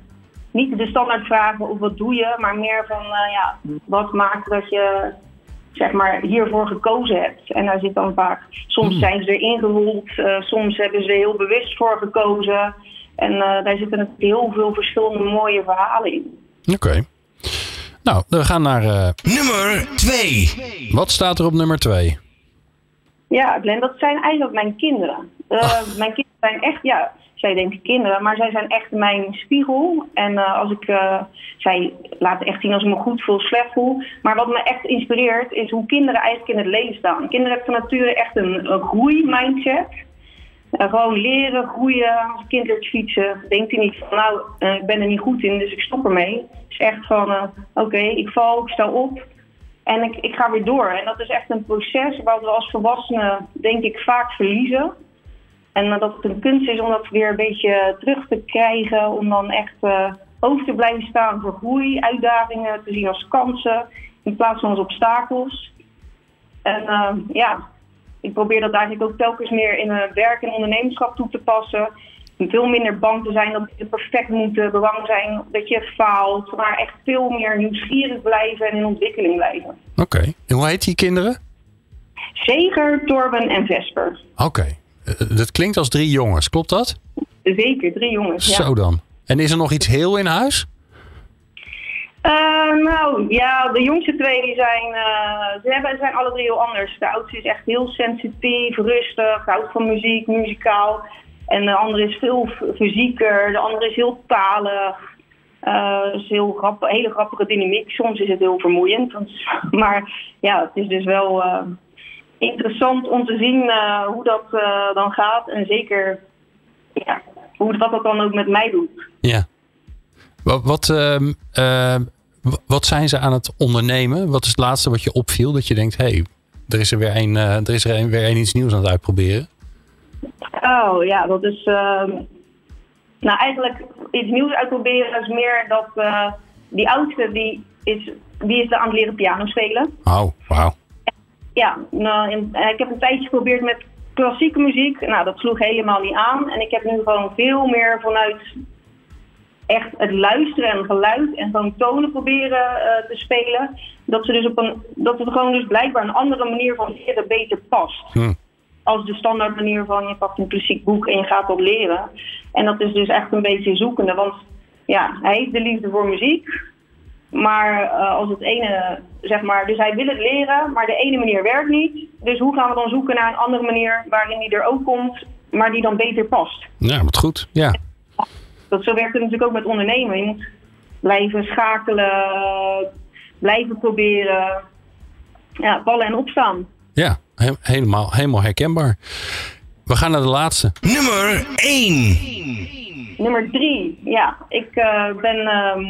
Speaker 7: Niet de standaard vragen of wat doe je, maar meer van wat maakt dat je zeg maar hiervoor gekozen hebt. En daar zit dan vaak, soms zijn ze erin gerold, soms hebben ze er heel bewust voor gekozen. En daar zitten natuurlijk heel veel verschillende mooie verhalen in.
Speaker 3: Oké. Nou, we gaan naar
Speaker 1: nummer 2.
Speaker 3: Wat staat er op nummer 2?
Speaker 7: Ja, Glenn, dat zijn eigenlijk mijn kinderen. Mijn kinderen zijn echt, zij denken kinderen, maar zij zijn echt mijn spiegel. En zij laten echt zien als ik me goed voel, slecht voel. Maar wat me echt inspireert is hoe kinderen eigenlijk in het leven staan. Kinderen hebben van nature echt een groeimindset. Gewoon leren, groeien. Als een kind leert fietsen, denkt hij niet van ik ben er niet goed in, dus ik stop ermee. Het is echt van, oké, ik val, ik sta op en ik ga weer door. En dat is echt een proces wat we als volwassenen, denk ik, vaak verliezen. En dat het een kunst is om dat weer een beetje terug te krijgen, om dan echt open te blijven staan voor groei, uitdagingen te zien als kansen in plaats van als obstakels. En ik probeer dat eigenlijk ook telkens meer in werk en ondernemerschap toe te passen. Veel minder bang te zijn dat je perfect moet bang zijn, dat je faalt. Maar echt veel meer nieuwsgierig blijven en in ontwikkeling blijven.
Speaker 3: Oké. En hoe heet die kinderen?
Speaker 7: Zeker, Torben en Vesper.
Speaker 3: Oké. Dat klinkt als 3 jongens, klopt dat?
Speaker 7: Zeker, 3 jongens, ja.
Speaker 3: Zo dan. En is er nog iets heel in huis?
Speaker 7: De jongste 2 die zijn alle 3 heel anders. De oudste is echt heel sensitief, rustig, houdt van muziek, muzikaal. En de andere is veel fysieker, de andere is heel talig. Is hele grappige dynamiek. Soms is het heel vermoeiend. Maar ja, het is dus wel interessant om te zien hoe dat dan gaat. En zeker wat dat dan ook met mij doet. Ja.
Speaker 3: Wat zijn ze aan het ondernemen? Wat is het laatste wat je opviel? Dat je denkt, er is er weer een iets nieuws aan het uitproberen.
Speaker 7: Oh ja, dat is... eigenlijk iets nieuws uitproberen is meer dat die oudste, die is aan het leren piano spelen.
Speaker 3: Oh, wauw.
Speaker 7: Ja, ik heb een tijdje geprobeerd met klassieke muziek. Nou, dat sloeg helemaal niet aan. En ik heb nu gewoon veel meer vanuit echt het luisteren en geluid en gewoon tonen proberen te spelen. Dat het gewoon dus blijkbaar een andere manier van leren beter past. Als de standaard manier van je pakt een klassiek boek en je gaat dat leren. En dat is dus echt een beetje zoekende. Want ja, hij heeft de liefde voor muziek. Maar als het ene, zeg maar, dus hij wil het leren, maar de ene manier werkt niet. Dus hoe gaan we dan zoeken naar een andere manier waarin die er ook komt, maar die dan beter past?
Speaker 3: Ja, wat goed. Ja.
Speaker 7: Zo werkt het natuurlijk ook met ondernemen. Je moet blijven schakelen, blijven proberen, vallen en opstaan.
Speaker 3: Ja, helemaal herkenbaar. We gaan naar de laatste.
Speaker 1: Nummer 1.
Speaker 7: Nummer 3, ja. Ik ben...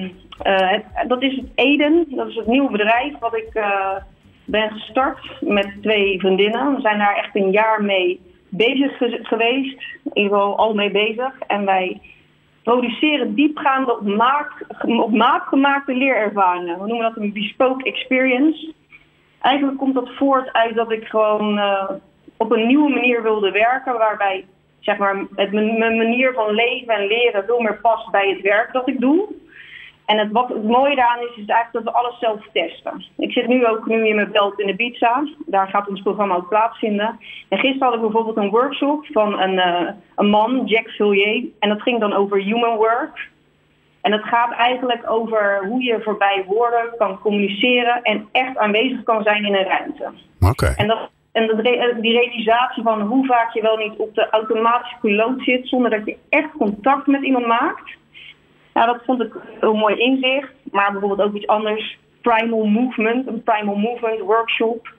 Speaker 7: dat is het Eden. Dat is het nieuwe bedrijf wat ik ben gestart met 2 vriendinnen. We zijn daar echt een jaar mee bezig geweest. In ieder geval al mee bezig. En wij produceren diepgaande op maat gemaakte leerervaringen. We noemen dat een bespoke experience. Eigenlijk komt dat voort uit dat ik gewoon op een nieuwe manier wilde werken. Waarbij zeg maar, mijn manier van leven en leren veel meer past bij het werk dat ik doe. En wat het mooie daaraan is eigenlijk dat we alles zelf testen. Ik zit nu in mijn belt in Ibiza. Daar gaat ons programma ook plaatsvinden. En gisteren had ik bijvoorbeeld een workshop van een man, Jack Villiers. En dat ging dan over human work. En het gaat eigenlijk over hoe je voorbij woorden kan communiceren en echt aanwezig kan zijn in een ruimte.
Speaker 3: Oké.
Speaker 7: Die realisatie van hoe vaak je wel niet op de automatische piloot zit zonder dat je echt contact met iemand maakt. Nou, dat vond ik een heel mooi inzicht. Maar bijvoorbeeld ook iets anders. Primal Movement, een Primal Movement workshop.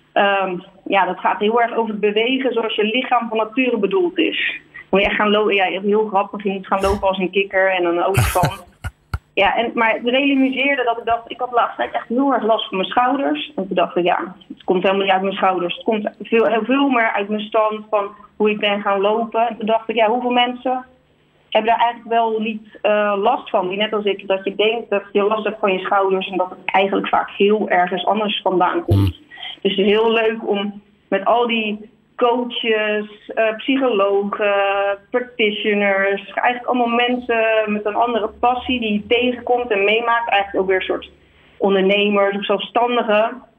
Speaker 7: Dat gaat heel erg over het bewegen zoals je lichaam van nature bedoeld is. Moet je echt gaan lopen. Ja, heel grappig. Je moet gaan lopen als een kikker en een olifant. Maar het realiseerde dat ik dacht, ik had de laatste tijd echt heel erg last van mijn schouders. En toen dacht ik, het komt helemaal niet uit mijn schouders. Het komt heel veel meer uit mijn stand van hoe ik ben gaan lopen. En toen dacht ik, hoeveel mensen hebben daar eigenlijk wel niet last van. Die net als ik, dat je denkt dat je last hebt van je schouders en dat het eigenlijk vaak heel ergens anders vandaan komt. Dus het is heel leuk om met al die coaches, psychologen, practitioners, eigenlijk allemaal mensen met een andere passie die je tegenkomt en meemaakt. Eigenlijk ook weer een soort ondernemers of zelfstandigen.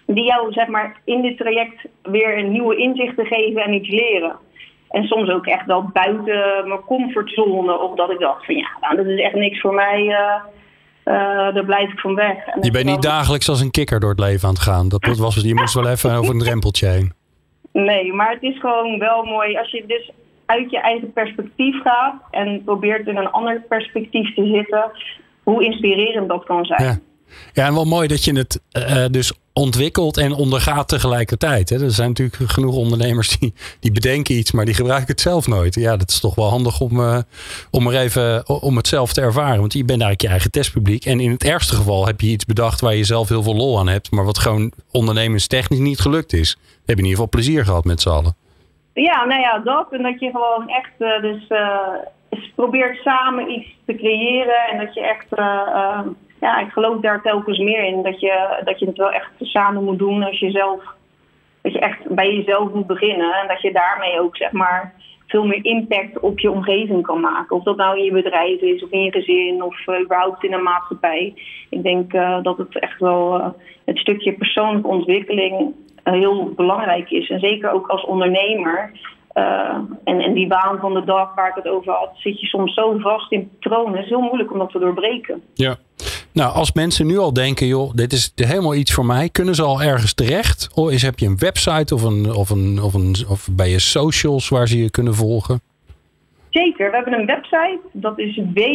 Speaker 7: die jou zeg maar in dit traject weer een nieuwe inzichten geven en iets leren. En soms ook echt wel buiten mijn comfortzone. Of dat ik dacht van dat is echt niks voor mij. Daar blijf ik van weg. En
Speaker 3: je bent niet dagelijks als een kikker door het leven aan het gaan. Je moest wel even over een drempeltje heen.
Speaker 7: Nee, maar het is gewoon wel mooi als je dus uit je eigen perspectief gaat en probeert in een ander perspectief te zitten, hoe inspirerend dat kan zijn.
Speaker 3: Ja, en wel mooi dat je het dus ontwikkelt en ondergaat tegelijkertijd. Hè? Er zijn natuurlijk genoeg ondernemers die bedenken iets, maar die gebruiken het zelf nooit. Ja, dat is toch wel handig om het zelf te ervaren. Want je bent eigenlijk je eigen testpubliek. En in het ergste geval heb je iets bedacht waar je zelf heel veel lol aan hebt, maar wat gewoon ondernemerstechnisch niet gelukt is. Dan heb je in ieder geval plezier gehad met z'n allen.
Speaker 7: Ja, dat. En dat je gewoon echt probeert samen iets te creëren. En dat je echt, ik geloof daar telkens meer in. Dat je het wel echt samen moet doen dat je echt bij jezelf moet beginnen. En dat je daarmee ook zeg maar veel meer impact op je omgeving kan maken. Of dat nou in je bedrijf is, of in je gezin, of überhaupt in een maatschappij. Ik denk dat het echt wel het stukje persoonlijke ontwikkeling heel belangrijk is. En zeker ook als ondernemer. En die waan van de dag waar ik het over had, zit je soms zo vast in patronen. Het is heel moeilijk om dat te doorbreken.
Speaker 3: Ja. Nou, als mensen nu al denken, joh, dit is helemaal iets voor mij, kunnen ze al ergens terecht? Of heb je een website of bij je socials waar ze je kunnen volgen?
Speaker 7: Zeker, we hebben een website. Dat is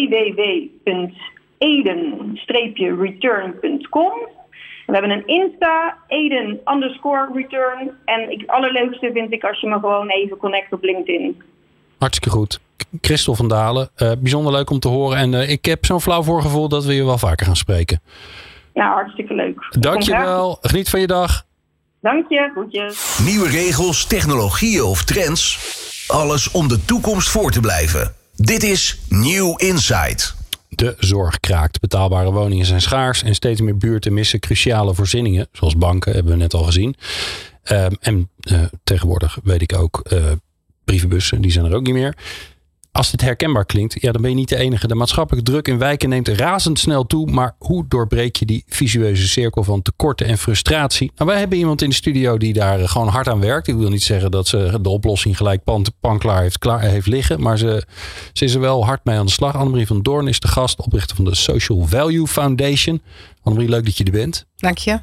Speaker 7: www.eden-return.com. We hebben een Insta, Eden_return. En het allerleukste vind ik als je me gewoon even connect op LinkedIn.
Speaker 3: Hartstikke goed. Christel van Dalen, bijzonder leuk om te horen. En ik heb zo'n flauw voorgevoel dat we je wel vaker gaan spreken.
Speaker 7: Ja, hartstikke leuk.
Speaker 3: Dankjewel. Geniet van je dag.
Speaker 7: Dank je. Groetjes.
Speaker 1: Nieuwe regels, technologieën of trends. Alles om de toekomst voor te blijven. Dit is New Insight.
Speaker 3: De zorg kraakt. Betaalbare woningen zijn schaars en steeds meer buurten missen cruciale voorzieningen. Zoals banken, hebben we net al gezien. En tegenwoordig weet ik ook, brievenbussen, die zijn er ook niet meer. Als dit herkenbaar klinkt, dan ben je niet de enige. De maatschappelijke druk in wijken neemt razendsnel toe. Maar hoe doorbreek je die visueuze cirkel van tekorten en frustratie? Nou, wij hebben iemand in de studio die daar gewoon hard aan werkt. Ik wil niet zeggen dat ze de oplossing gelijk pan klaar heeft liggen. Maar ze is er wel hard mee aan de slag. Annemarie van Doorn is de gast, oprichter van de Social Value Foundation. Annemarie, leuk dat je er bent.
Speaker 6: Dank je.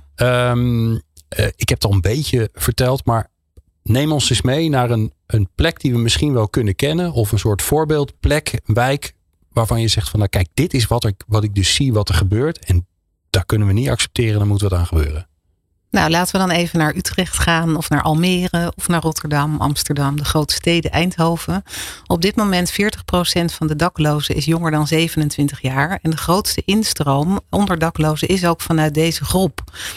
Speaker 3: Ik heb het al een beetje verteld, maar neem ons eens mee naar een plek die we misschien wel kunnen kennen. Of een soort voorbeeldplek, wijk, waarvan je zegt van nou kijk, dit is wat ik dus zie wat er gebeurt. En daar kunnen we niet accepteren, daar moet wat aan gebeuren.
Speaker 6: Nou, laten we dan even naar Utrecht gaan of naar Almere of naar Rotterdam, Amsterdam, de grote steden, Eindhoven. Op dit moment 40% van de daklozen is jonger dan 27 jaar. En de grootste instroom onder daklozen is ook vanuit deze groep.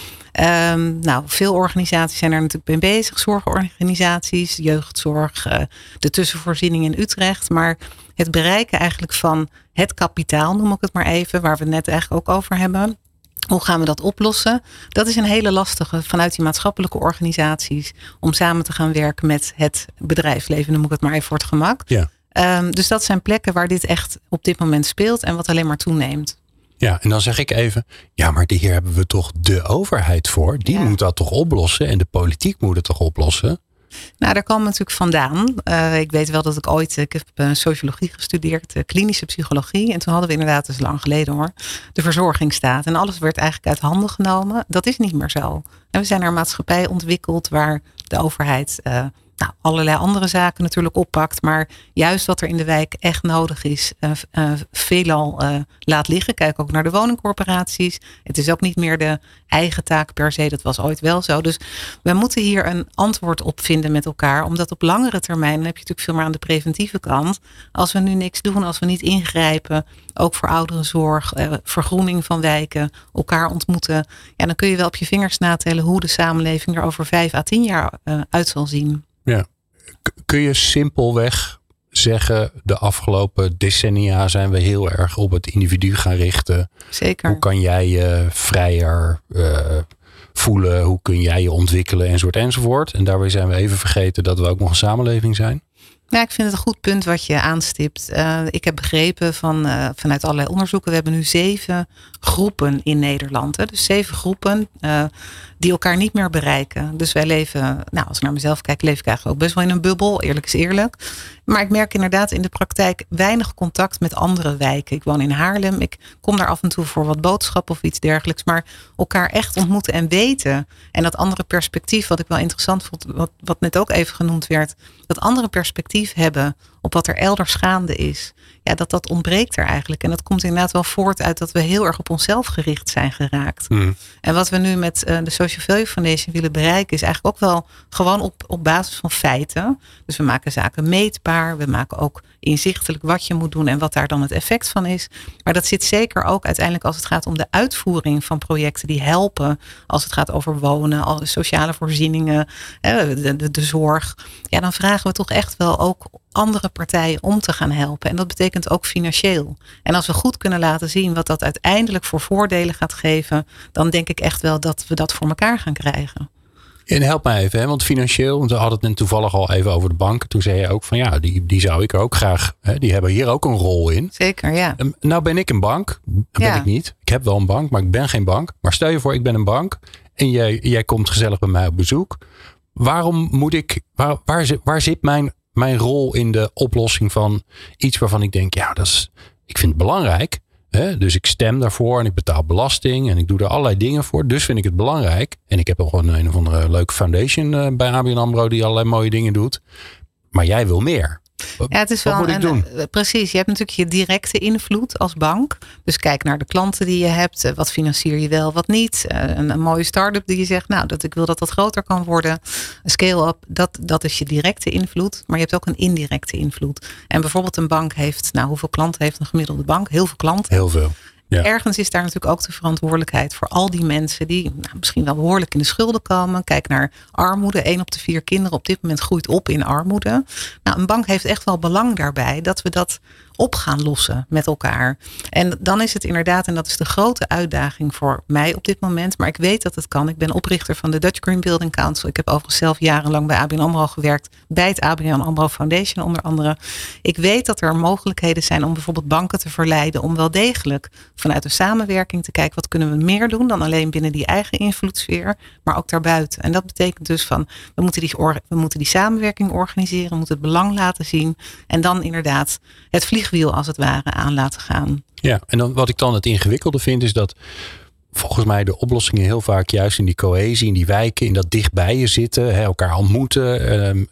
Speaker 6: Veel organisaties zijn er natuurlijk mee bezig. Zorgorganisaties, jeugdzorg, de tussenvoorziening in Utrecht. Maar het bereiken eigenlijk van het kapitaal, noem ik het maar even, waar we het net eigenlijk ook over hebben. Hoe gaan we dat oplossen? Dat is een hele lastige vanuit die maatschappelijke organisaties om samen te gaan werken met het bedrijfsleven, noem ik het maar even voor het gemak.
Speaker 3: Ja.
Speaker 6: Dus dat zijn plekken waar dit echt op dit moment speelt en wat alleen maar toeneemt.
Speaker 3: Ja, en dan zeg ik even, ja, maar hier hebben we toch de overheid voor? Die moet dat toch oplossen en de politiek moet het toch oplossen?
Speaker 6: Nou, daar komen we natuurlijk vandaan. Ik weet wel dat ik heb sociologie gestudeerd, klinische psychologie. En toen hadden we inderdaad, dat is lang geleden hoor, de verzorgingsstaat. En alles werd eigenlijk uit handen genomen. Dat is niet meer zo. En we zijn naar een maatschappij ontwikkeld waar de overheid allerlei andere zaken natuurlijk oppakt. Maar juist wat er in de wijk echt nodig is, veelal laat liggen. Kijk ook naar de woningcorporaties. Het is ook niet meer de eigen taak per se. Dat was ooit wel zo. Dus we moeten hier een antwoord op vinden met elkaar. Omdat op langere termijn, dan heb je natuurlijk veel meer aan de preventieve kant. Als we nu niks doen, als we niet ingrijpen, ook voor ouderenzorg, vergroening van wijken, elkaar ontmoeten. Ja, dan kun je wel op je vingers natellen hoe de samenleving er over 5 à 10 jaar uit zal zien.
Speaker 3: Ja. Kun je simpelweg zeggen, de afgelopen decennia zijn we heel erg op het individu gaan richten.
Speaker 6: Zeker.
Speaker 3: Hoe kan jij je vrijer voelen? Hoe kun jij je ontwikkelen enzovoort? En daarbij zijn we even vergeten dat we ook nog een samenleving zijn.
Speaker 6: Ja, ik vind het een goed punt wat je aanstipt. Ik heb begrepen vanuit allerlei onderzoeken. We hebben nu 7 groepen in Nederland. Hè? Dus 7 groepen die elkaar niet meer bereiken. Dus wij leven, als ik naar mezelf kijk, leef ik eigenlijk ook best wel in een bubbel. Eerlijk is eerlijk. Maar ik merk inderdaad in de praktijk weinig contact met andere wijken. Ik woon in Haarlem. Ik kom daar af en toe voor wat boodschappen of iets dergelijks. Maar elkaar echt ontmoeten en weten. En dat andere perspectief, wat ik wel interessant vond, wat net ook even genoemd werd. Dat andere perspectief hebben op wat er elders gaande is. Ja, dat ontbreekt er eigenlijk. En dat komt inderdaad wel voort uit dat we heel erg op onszelf gericht zijn geraakt. En wat we nu met de Social Value Foundation willen bereiken is eigenlijk ook wel gewoon op basis van feiten. Dus we maken zaken meetbaar. We maken ook inzichtelijk wat je moet doen en wat daar dan het effect van is. Maar dat zit zeker ook uiteindelijk als het gaat om de uitvoering van projecten die helpen. Als het gaat over wonen, sociale voorzieningen, de zorg. Ja, dan vragen we toch echt wel ook andere partijen om te gaan helpen. En dat betekent ook financieel. En als we goed kunnen laten zien wat dat uiteindelijk voor voordelen gaat geven, dan denk ik echt wel dat we dat voor elkaar gaan krijgen.
Speaker 3: En help mij even, want financieel, want we hadden het net toevallig al even over de banken. Toen zei je ook van ja, die zou ik ook graag, die hebben hier ook een rol in.
Speaker 6: Zeker, ja.
Speaker 3: Nou ben ik een bank, ben ik niet. Ik heb wel een bank, maar ik ben geen bank. Maar stel je voor, ik ben een bank en jij komt gezellig bij mij op bezoek. Waarom moet ik, waar zit mijn rol in de oplossing van iets waarvan ik denk, ja, ik vind het belangrijk. Dus ik stem daarvoor en ik betaal belasting en ik doe er allerlei dingen voor. Dus vind ik het belangrijk. En ik heb ook gewoon een of andere leuke foundation bij ABN AMRO die allerlei mooie dingen doet. Maar jij wil meer.
Speaker 6: Ja, het is
Speaker 3: wat moet ik doen?
Speaker 6: Precies, je hebt natuurlijk je directe invloed als bank. Dus kijk naar de klanten die je hebt. Wat financier je wel, wat niet. Een mooie start-up die je zegt, ik wil dat groter kan worden. Een scale-up, dat is je directe invloed. Maar je hebt ook een indirecte invloed. En bijvoorbeeld een bank heeft, hoeveel klanten heeft een gemiddelde bank? Heel veel klanten.
Speaker 3: Heel veel. Ja.
Speaker 6: Ergens is daar natuurlijk ook de verantwoordelijkheid voor al die mensen die misschien wel behoorlijk in de schulden komen. Kijk naar armoede. 1 op de 4 kinderen op dit moment groeit op in armoede. Een bank heeft echt wel belang daarbij dat we dat op gaan lossen met elkaar. En dan is het inderdaad, en dat is de grote uitdaging voor mij op dit moment, maar ik weet dat het kan. Ik ben oprichter van de Dutch Green Building Council. Ik heb overigens zelf jarenlang bij ABN AMRO gewerkt, bij het ABN AMRO Foundation onder andere. Ik weet dat er mogelijkheden zijn om bijvoorbeeld banken te verleiden om wel degelijk vanuit de samenwerking te kijken, wat kunnen we meer doen dan alleen binnen die eigen invloedssfeer, maar ook daarbuiten. En dat betekent dus we moeten die samenwerking organiseren, we moeten het belang laten zien en dan inderdaad het vliegwiel als het ware aan laten gaan. Ja,
Speaker 3: en dan wat ik dan het ingewikkelde vind is dat volgens mij de oplossingen heel vaak juist in die cohesie, in die wijken, in dat dichtbij je zitten, elkaar ontmoeten.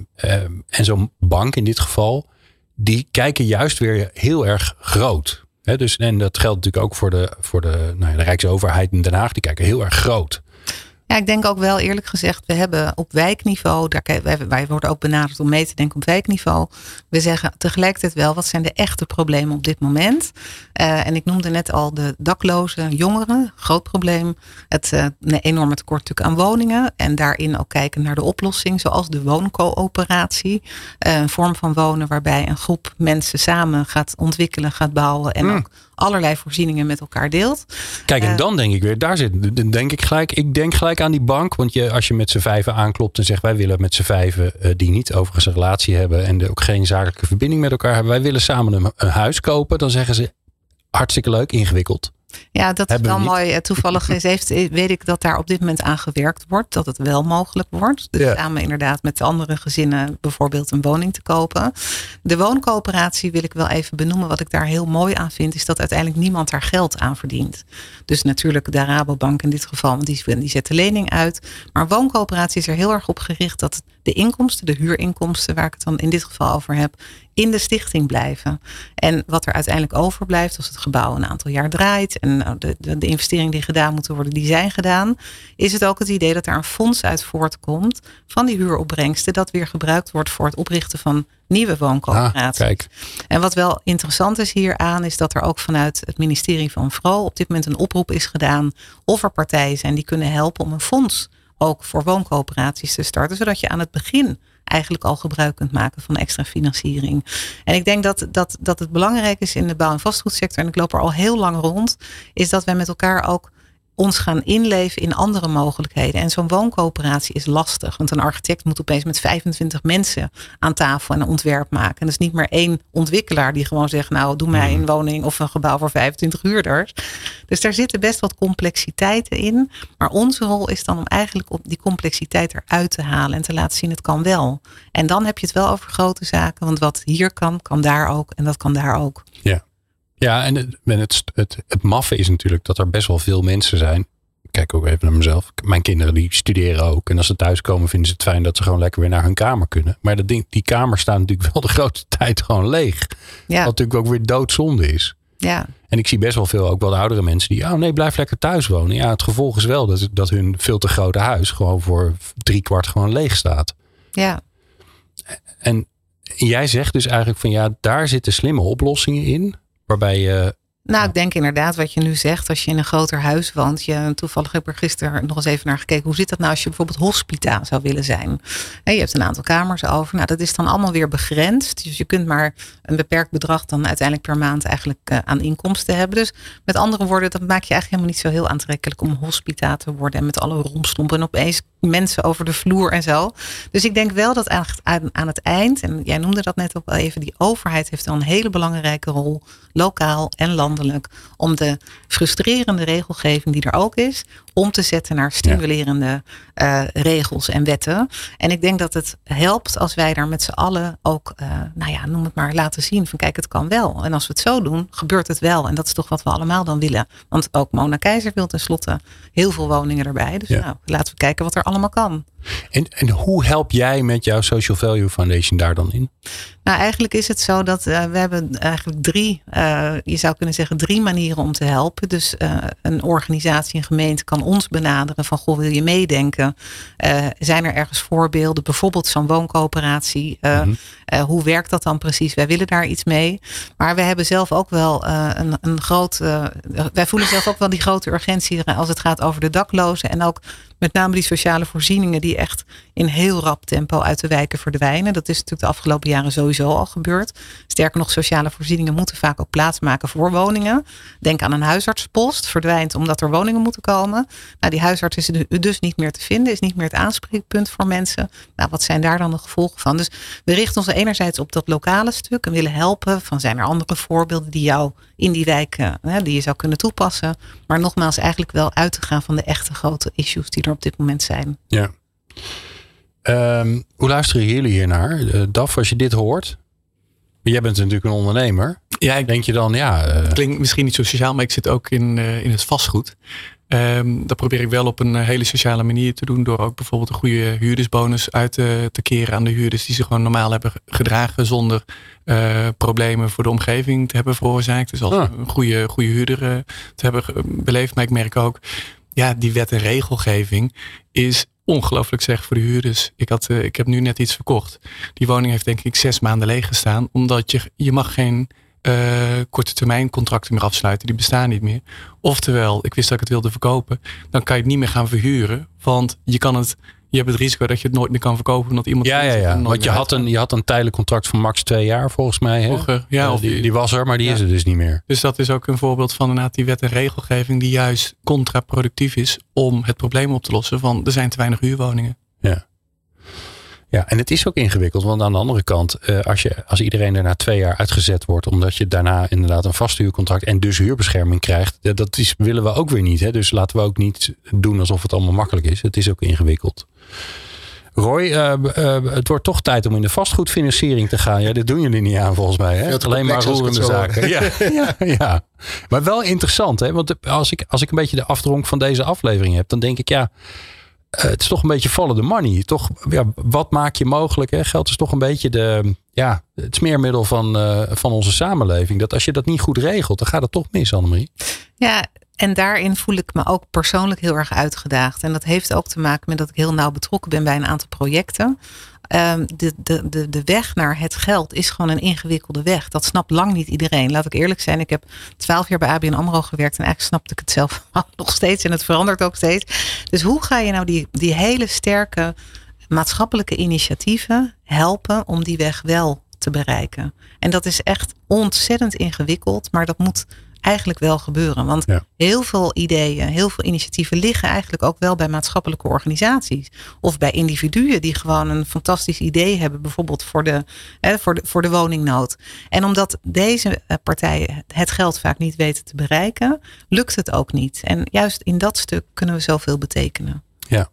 Speaker 3: En zo'n bank in dit geval, die kijken juist weer heel erg groot. Dus, en dat geldt natuurlijk ook voor de Rijksoverheid in Den Haag, die kijken heel erg groot.
Speaker 6: Ja, ik denk ook wel eerlijk gezegd, we hebben op wijkniveau, wij worden ook benaderd om mee te denken op wijkniveau. We zeggen tegelijkertijd wel, wat zijn de echte problemen op dit moment? En ik noemde net al de dakloze jongeren, groot probleem. Het enorme tekort natuurlijk aan woningen. En daarin ook kijken naar de oplossing, zoals de wooncoöperatie. Een vorm van wonen waarbij een groep mensen samen gaat ontwikkelen, gaat bouwen en ook allerlei voorzieningen met elkaar deelt.
Speaker 3: Kijk, en dan denk ik weer, ik denk gelijk aan die bank. Want als je met z'n 5 aanklopt en zegt, wij willen met z'n 5 die niet overigens een relatie hebben en ook geen zakelijke verbinding met elkaar hebben, wij willen samen een huis kopen. Dan zeggen ze, hartstikke leuk, ingewikkeld.
Speaker 6: Ja, dat is wel mooi. Toevallig weet ik dat daar op dit moment aan gewerkt wordt. Dat het wel mogelijk wordt. Dus samen inderdaad met de andere gezinnen bijvoorbeeld een woning te kopen. De wooncoöperatie wil ik wel even benoemen. Wat ik daar heel mooi aan vind, is dat uiteindelijk niemand daar geld aan verdient. Dus natuurlijk de Rabobank in dit geval, want die zet de lening uit. Maar wooncoöperatie is er heel erg op gericht dat de inkomsten, de huurinkomsten, waar ik het dan in dit geval over heb, in de stichting blijven. En wat er uiteindelijk overblijft als het gebouw een aantal jaar draait en de investeringen die gedaan moeten worden, die zijn gedaan, is het ook het idee dat er een fonds uit voortkomt van die huuropbrengsten dat weer gebruikt wordt voor het oprichten van nieuwe wooncoöperaties.
Speaker 3: Kijk.
Speaker 6: En wat wel interessant is hieraan, is dat er ook vanuit het ministerie van Vrouw op dit moment een oproep is gedaan of er partijen zijn die kunnen helpen om een fonds ook voor wooncoöperaties te starten, zodat je aan het begin eigenlijk al gebruik kunt maken van extra financiering. En ik denk dat het belangrijk is in de bouw- en vastgoedsector, en ik loop er al heel lang rond, is dat wij met elkaar ook ons gaan inleven in andere mogelijkheden. En zo'n wooncoöperatie is lastig. Want een architect moet opeens met 25 mensen aan tafel en een ontwerp maken. En dat is niet meer één ontwikkelaar die gewoon zegt, nou, doe mij een woning of een gebouw voor 25 huurders. Dus daar zitten best wat complexiteiten in. Maar onze rol is dan om eigenlijk op die complexiteit eruit te halen en te laten zien, het kan wel. En dan heb je het wel over grote zaken. Want wat hier kan daar ook. En dat kan daar ook.
Speaker 3: Ja. Ja, en het maffe is natuurlijk dat er best wel veel mensen zijn. Ik kijk ook even naar mezelf. Mijn kinderen die studeren ook. En als ze thuiskomen vinden ze het fijn dat ze gewoon lekker weer naar hun kamer kunnen. Maar die kamer staat natuurlijk wel de grootste tijd gewoon leeg. Ja. Wat natuurlijk ook weer doodzonde is.
Speaker 6: Ja.
Speaker 3: En ik zie best wel veel ook wel oudere mensen die, oh nee, blijf lekker thuis wonen. Ja, het gevolg is wel dat hun veel te grote huis gewoon voor 3/4 gewoon leeg staat.
Speaker 6: Ja.
Speaker 3: En jij zegt dus eigenlijk van ja, daar zitten slimme oplossingen in. Waarbij je...
Speaker 6: Nou, ik denk inderdaad wat je nu zegt. Als je in een groter huis woont. Toevallig heb ik er gisteren nog eens even naar gekeken. Hoe zit dat nou als je bijvoorbeeld hospita zou willen zijn? En je hebt een aantal kamers over. Nou, dat is dan allemaal weer begrensd. Dus je kunt maar een beperkt bedrag dan uiteindelijk per maand eigenlijk aan inkomsten hebben. Dus met andere woorden, dat maak je eigenlijk helemaal niet zo heel aantrekkelijk om hospita te worden. En met alle rompslompen en opeens mensen over de vloer en zo. Dus ik denk wel dat aan het eind, en jij noemde dat net ook wel even, die overheid heeft dan een hele belangrijke rol, lokaal en landelijk, om de frustrerende regelgeving die er ook is, om te zetten naar stimulerende regels en wetten. En ik denk dat het helpt als wij daar met z'n allen ook, noem het maar, laten zien van kijk, het kan wel. En als we het zo doen, gebeurt het wel. En dat is toch wat we allemaal dan willen. Want ook Mona Keizer wil tenslotte heel veel woningen erbij. Dus laten we kijken wat er allemaal kan.
Speaker 3: En hoe help jij met jouw Social Value Foundation daar dan in?
Speaker 6: Nou, eigenlijk is het zo dat we hebben eigenlijk je zou kunnen zeggen 3 manieren om te helpen. Dus een organisatie, een gemeente kan ons benaderen van, goh, wil je meedenken? Zijn er ergens voorbeelden? Bijvoorbeeld zo'n wooncoöperatie. Hoe werkt dat dan precies? Wij willen daar iets mee. Maar we hebben zelf ook wel wij voelen zelf ook wel die grote urgentie als het gaat over de daklozen. En ook met name die sociale voorzieningen die echt in heel rap tempo uit de wijken verdwijnen. Dat is natuurlijk de afgelopen jaren sowieso al gebeurd. Sterker nog, sociale voorzieningen moeten vaak ook plaatsmaken voor woningen. Denk aan een huisartsenpost. Verdwijnt omdat er woningen moeten komen. Nou, die huisarts is dus niet meer te vinden. Is niet meer het aanspreekpunt voor mensen. Nou, wat zijn daar dan de gevolgen van? Dus we richten ons enerzijds op dat lokale stuk. En willen helpen. Zijn er andere voorbeelden die jou in die wijken, die je zou kunnen toepassen. Maar nogmaals, eigenlijk wel uit te gaan van de echte grote issues die er op dit moment zijn.
Speaker 3: Ja. Hoe luisteren jullie hier naar? Daf, als je dit hoort. Jij bent natuurlijk een ondernemer.
Speaker 4: Ja,
Speaker 3: denk je dan,
Speaker 4: het klinkt misschien niet zo sociaal, maar ik zit ook in het vastgoed. Dat probeer ik wel op een hele sociale manier te doen. Door ook bijvoorbeeld een goede huurdersbonus uit te keren aan de huurders die ze gewoon normaal hebben gedragen zonder problemen voor de omgeving te hebben veroorzaakt. Dus als een goede huurder te hebben beleefd. Maar ik merk ook, die wet en regelgeving is ongelooflijk slecht voor de huurders. Ik heb nu net iets verkocht. Die woning heeft denk ik 6 maanden leeg gestaan. Omdat je mag geen korte termijn contracten meer afsluiten. Die bestaan niet meer. Oftewel, ik wist dat ik het wilde verkopen. Dan kan je het niet meer gaan verhuren. Want je hebt het risico dat je het nooit meer kan verkopen. Omdat iemand
Speaker 3: want je had een tijdelijk contract van max 2 jaar volgens mij.
Speaker 4: Vroeger,
Speaker 3: die was er, maar die is er dus niet meer.
Speaker 4: Dus dat is ook een voorbeeld van inderdaad die wet en regelgeving die juist contraproductief is om het probleem op te lossen van er zijn te weinig huurwoningen.
Speaker 3: Ja, en het is ook ingewikkeld. Want aan de andere kant, als iedereen er na 2 jaar uitgezet wordt, omdat je daarna inderdaad een vast huurcontract en dus huurbescherming krijgt, willen we ook weer niet. Hè? Dus laten we ook niet doen alsof het allemaal makkelijk is. Het is ook ingewikkeld. Roy, het wordt toch tijd om in de vastgoedfinanciering te gaan. Ja, dit doen jullie niet aan volgens mij. Hè? Alleen maar roerende zaken. Ja. Maar wel interessant. Hè? Want als ik een beetje de afdronk van deze aflevering heb, dan denk ik het is toch een beetje follow the money. Toch, wat maak je mogelijk? Hè? Geld is toch een beetje het smeermiddel van onze samenleving. Dat als je dat niet goed regelt, dan gaat het toch mis, Annemarie. Ja,
Speaker 6: en daarin voel ik me ook persoonlijk heel erg uitgedaagd. En dat heeft ook te maken met dat ik heel nauw betrokken ben bij een aantal projecten. De weg naar het geld is gewoon een ingewikkelde weg. Dat snapt lang niet iedereen. Laat ik eerlijk zijn. Ik heb 12 jaar bij ABN AMRO gewerkt. En eigenlijk snapte ik het zelf nog steeds. En het verandert ook steeds. Dus hoe ga je nou die hele sterke maatschappelijke initiatieven helpen om die weg wel te bereiken? En dat is echt ontzettend ingewikkeld. Maar dat moet eigenlijk wel gebeuren. Want heel veel ideeën, heel veel initiatieven liggen eigenlijk ook wel bij maatschappelijke organisaties. Of bij individuen die gewoon een fantastisch idee hebben. Bijvoorbeeld voor de woningnood. En omdat deze partijen het geld vaak niet weten te bereiken, lukt het ook niet. En juist in dat stuk kunnen we zoveel betekenen.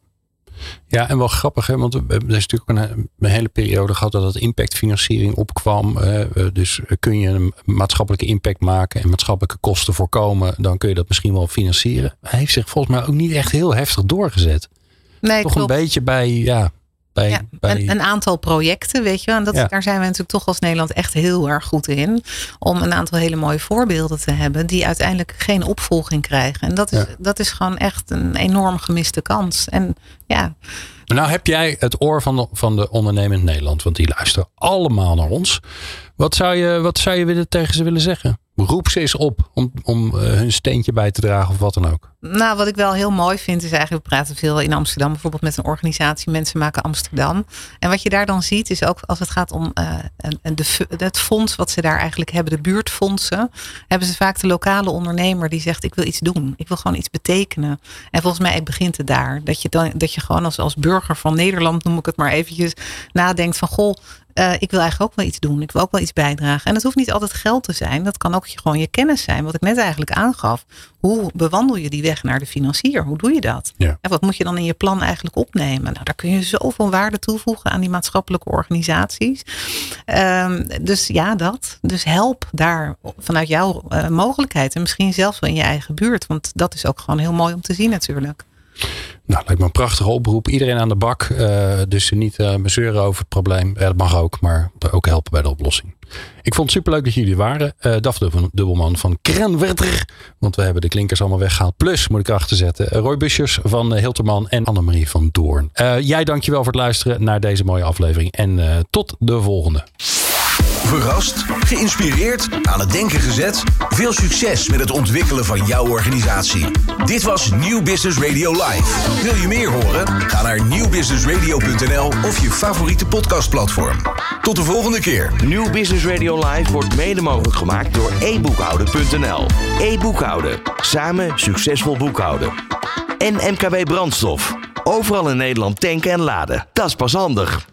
Speaker 3: Ja, en wel grappig, hè? Want er is natuurlijk een hele periode gehad dat impactfinanciering opkwam. Dus kun je een maatschappelijke impact maken en maatschappelijke kosten voorkomen, dan kun je dat misschien wel financieren. Hij heeft zich volgens mij ook niet echt heel heftig doorgezet. Nee, toch klopt. Een beetje bij
Speaker 6: een aantal projecten, weet je. En daar zijn we natuurlijk toch als Nederland echt heel erg goed in. Om een aantal hele mooie voorbeelden te hebben die uiteindelijk geen opvolging krijgen. En dat is gewoon echt een enorm gemiste kans. En ja.
Speaker 3: Nou heb jij het oor van de ondernemend Nederland. Want die luisteren allemaal naar ons. Wat zou je tegen ze willen zeggen? Roep ze eens op om hun steentje bij te dragen of wat dan ook.
Speaker 6: Nou, wat ik wel heel mooi vind is eigenlijk, we praten veel in Amsterdam bijvoorbeeld met een organisatie Mensen Maken Amsterdam. En wat je daar dan ziet is ook als het gaat om het fonds wat ze daar eigenlijk hebben, de buurtfondsen, hebben ze vaak de lokale ondernemer die zegt ik wil iets doen. Ik wil gewoon iets betekenen. En volgens mij begint het daar. Dat je gewoon als burger van Nederland, noem ik het maar eventjes, nadenkt van goh, ik wil eigenlijk ook wel iets doen. Ik wil ook wel iets bijdragen. En het hoeft niet altijd geld te zijn. Dat kan ook gewoon je kennis zijn. Wat ik net eigenlijk aangaf. Hoe bewandel je die weg naar de financier? Hoe doe je dat? Ja. En wat moet je dan in je plan eigenlijk opnemen? Nou, daar kun je zoveel waarde toevoegen aan die maatschappelijke organisaties. Dus ja, dat. Dus help daar vanuit jouw mogelijkheid. En misschien zelfs wel in je eigen buurt. Want dat is ook gewoon heel mooi om te zien natuurlijk.
Speaker 3: Nou, lijkt me een prachtige oproep. Iedereen aan de bak. Dus niet bezeuren over het probleem. Dat mag ook, maar ook helpen bij de oplossing. Ik vond het superleuk dat jullie waren. Daphne Dubbelman van Krenwerter. Want we hebben de klinkers allemaal weggehaald. Plus, moet ik erachter zetten, Roy Buschers van Hilterman en Annemarie van Doorn. Jij dankjewel voor het luisteren naar deze mooie aflevering. En tot de volgende.
Speaker 1: Verrast, geïnspireerd, aan het denken gezet? Veel succes met het ontwikkelen van jouw organisatie. Dit was Nieuw Business Radio Live. Wil je meer horen? Ga naar nieuwbusinessradio.nl of je favoriete podcastplatform. Tot de volgende keer.
Speaker 2: Nieuw Business Radio Live wordt mede mogelijk gemaakt door eboekhouden.nl. E-boekhouden. Samen succesvol boekhouden. En MKB Brandstof. Overal in Nederland tanken en laden. Dat is pas handig.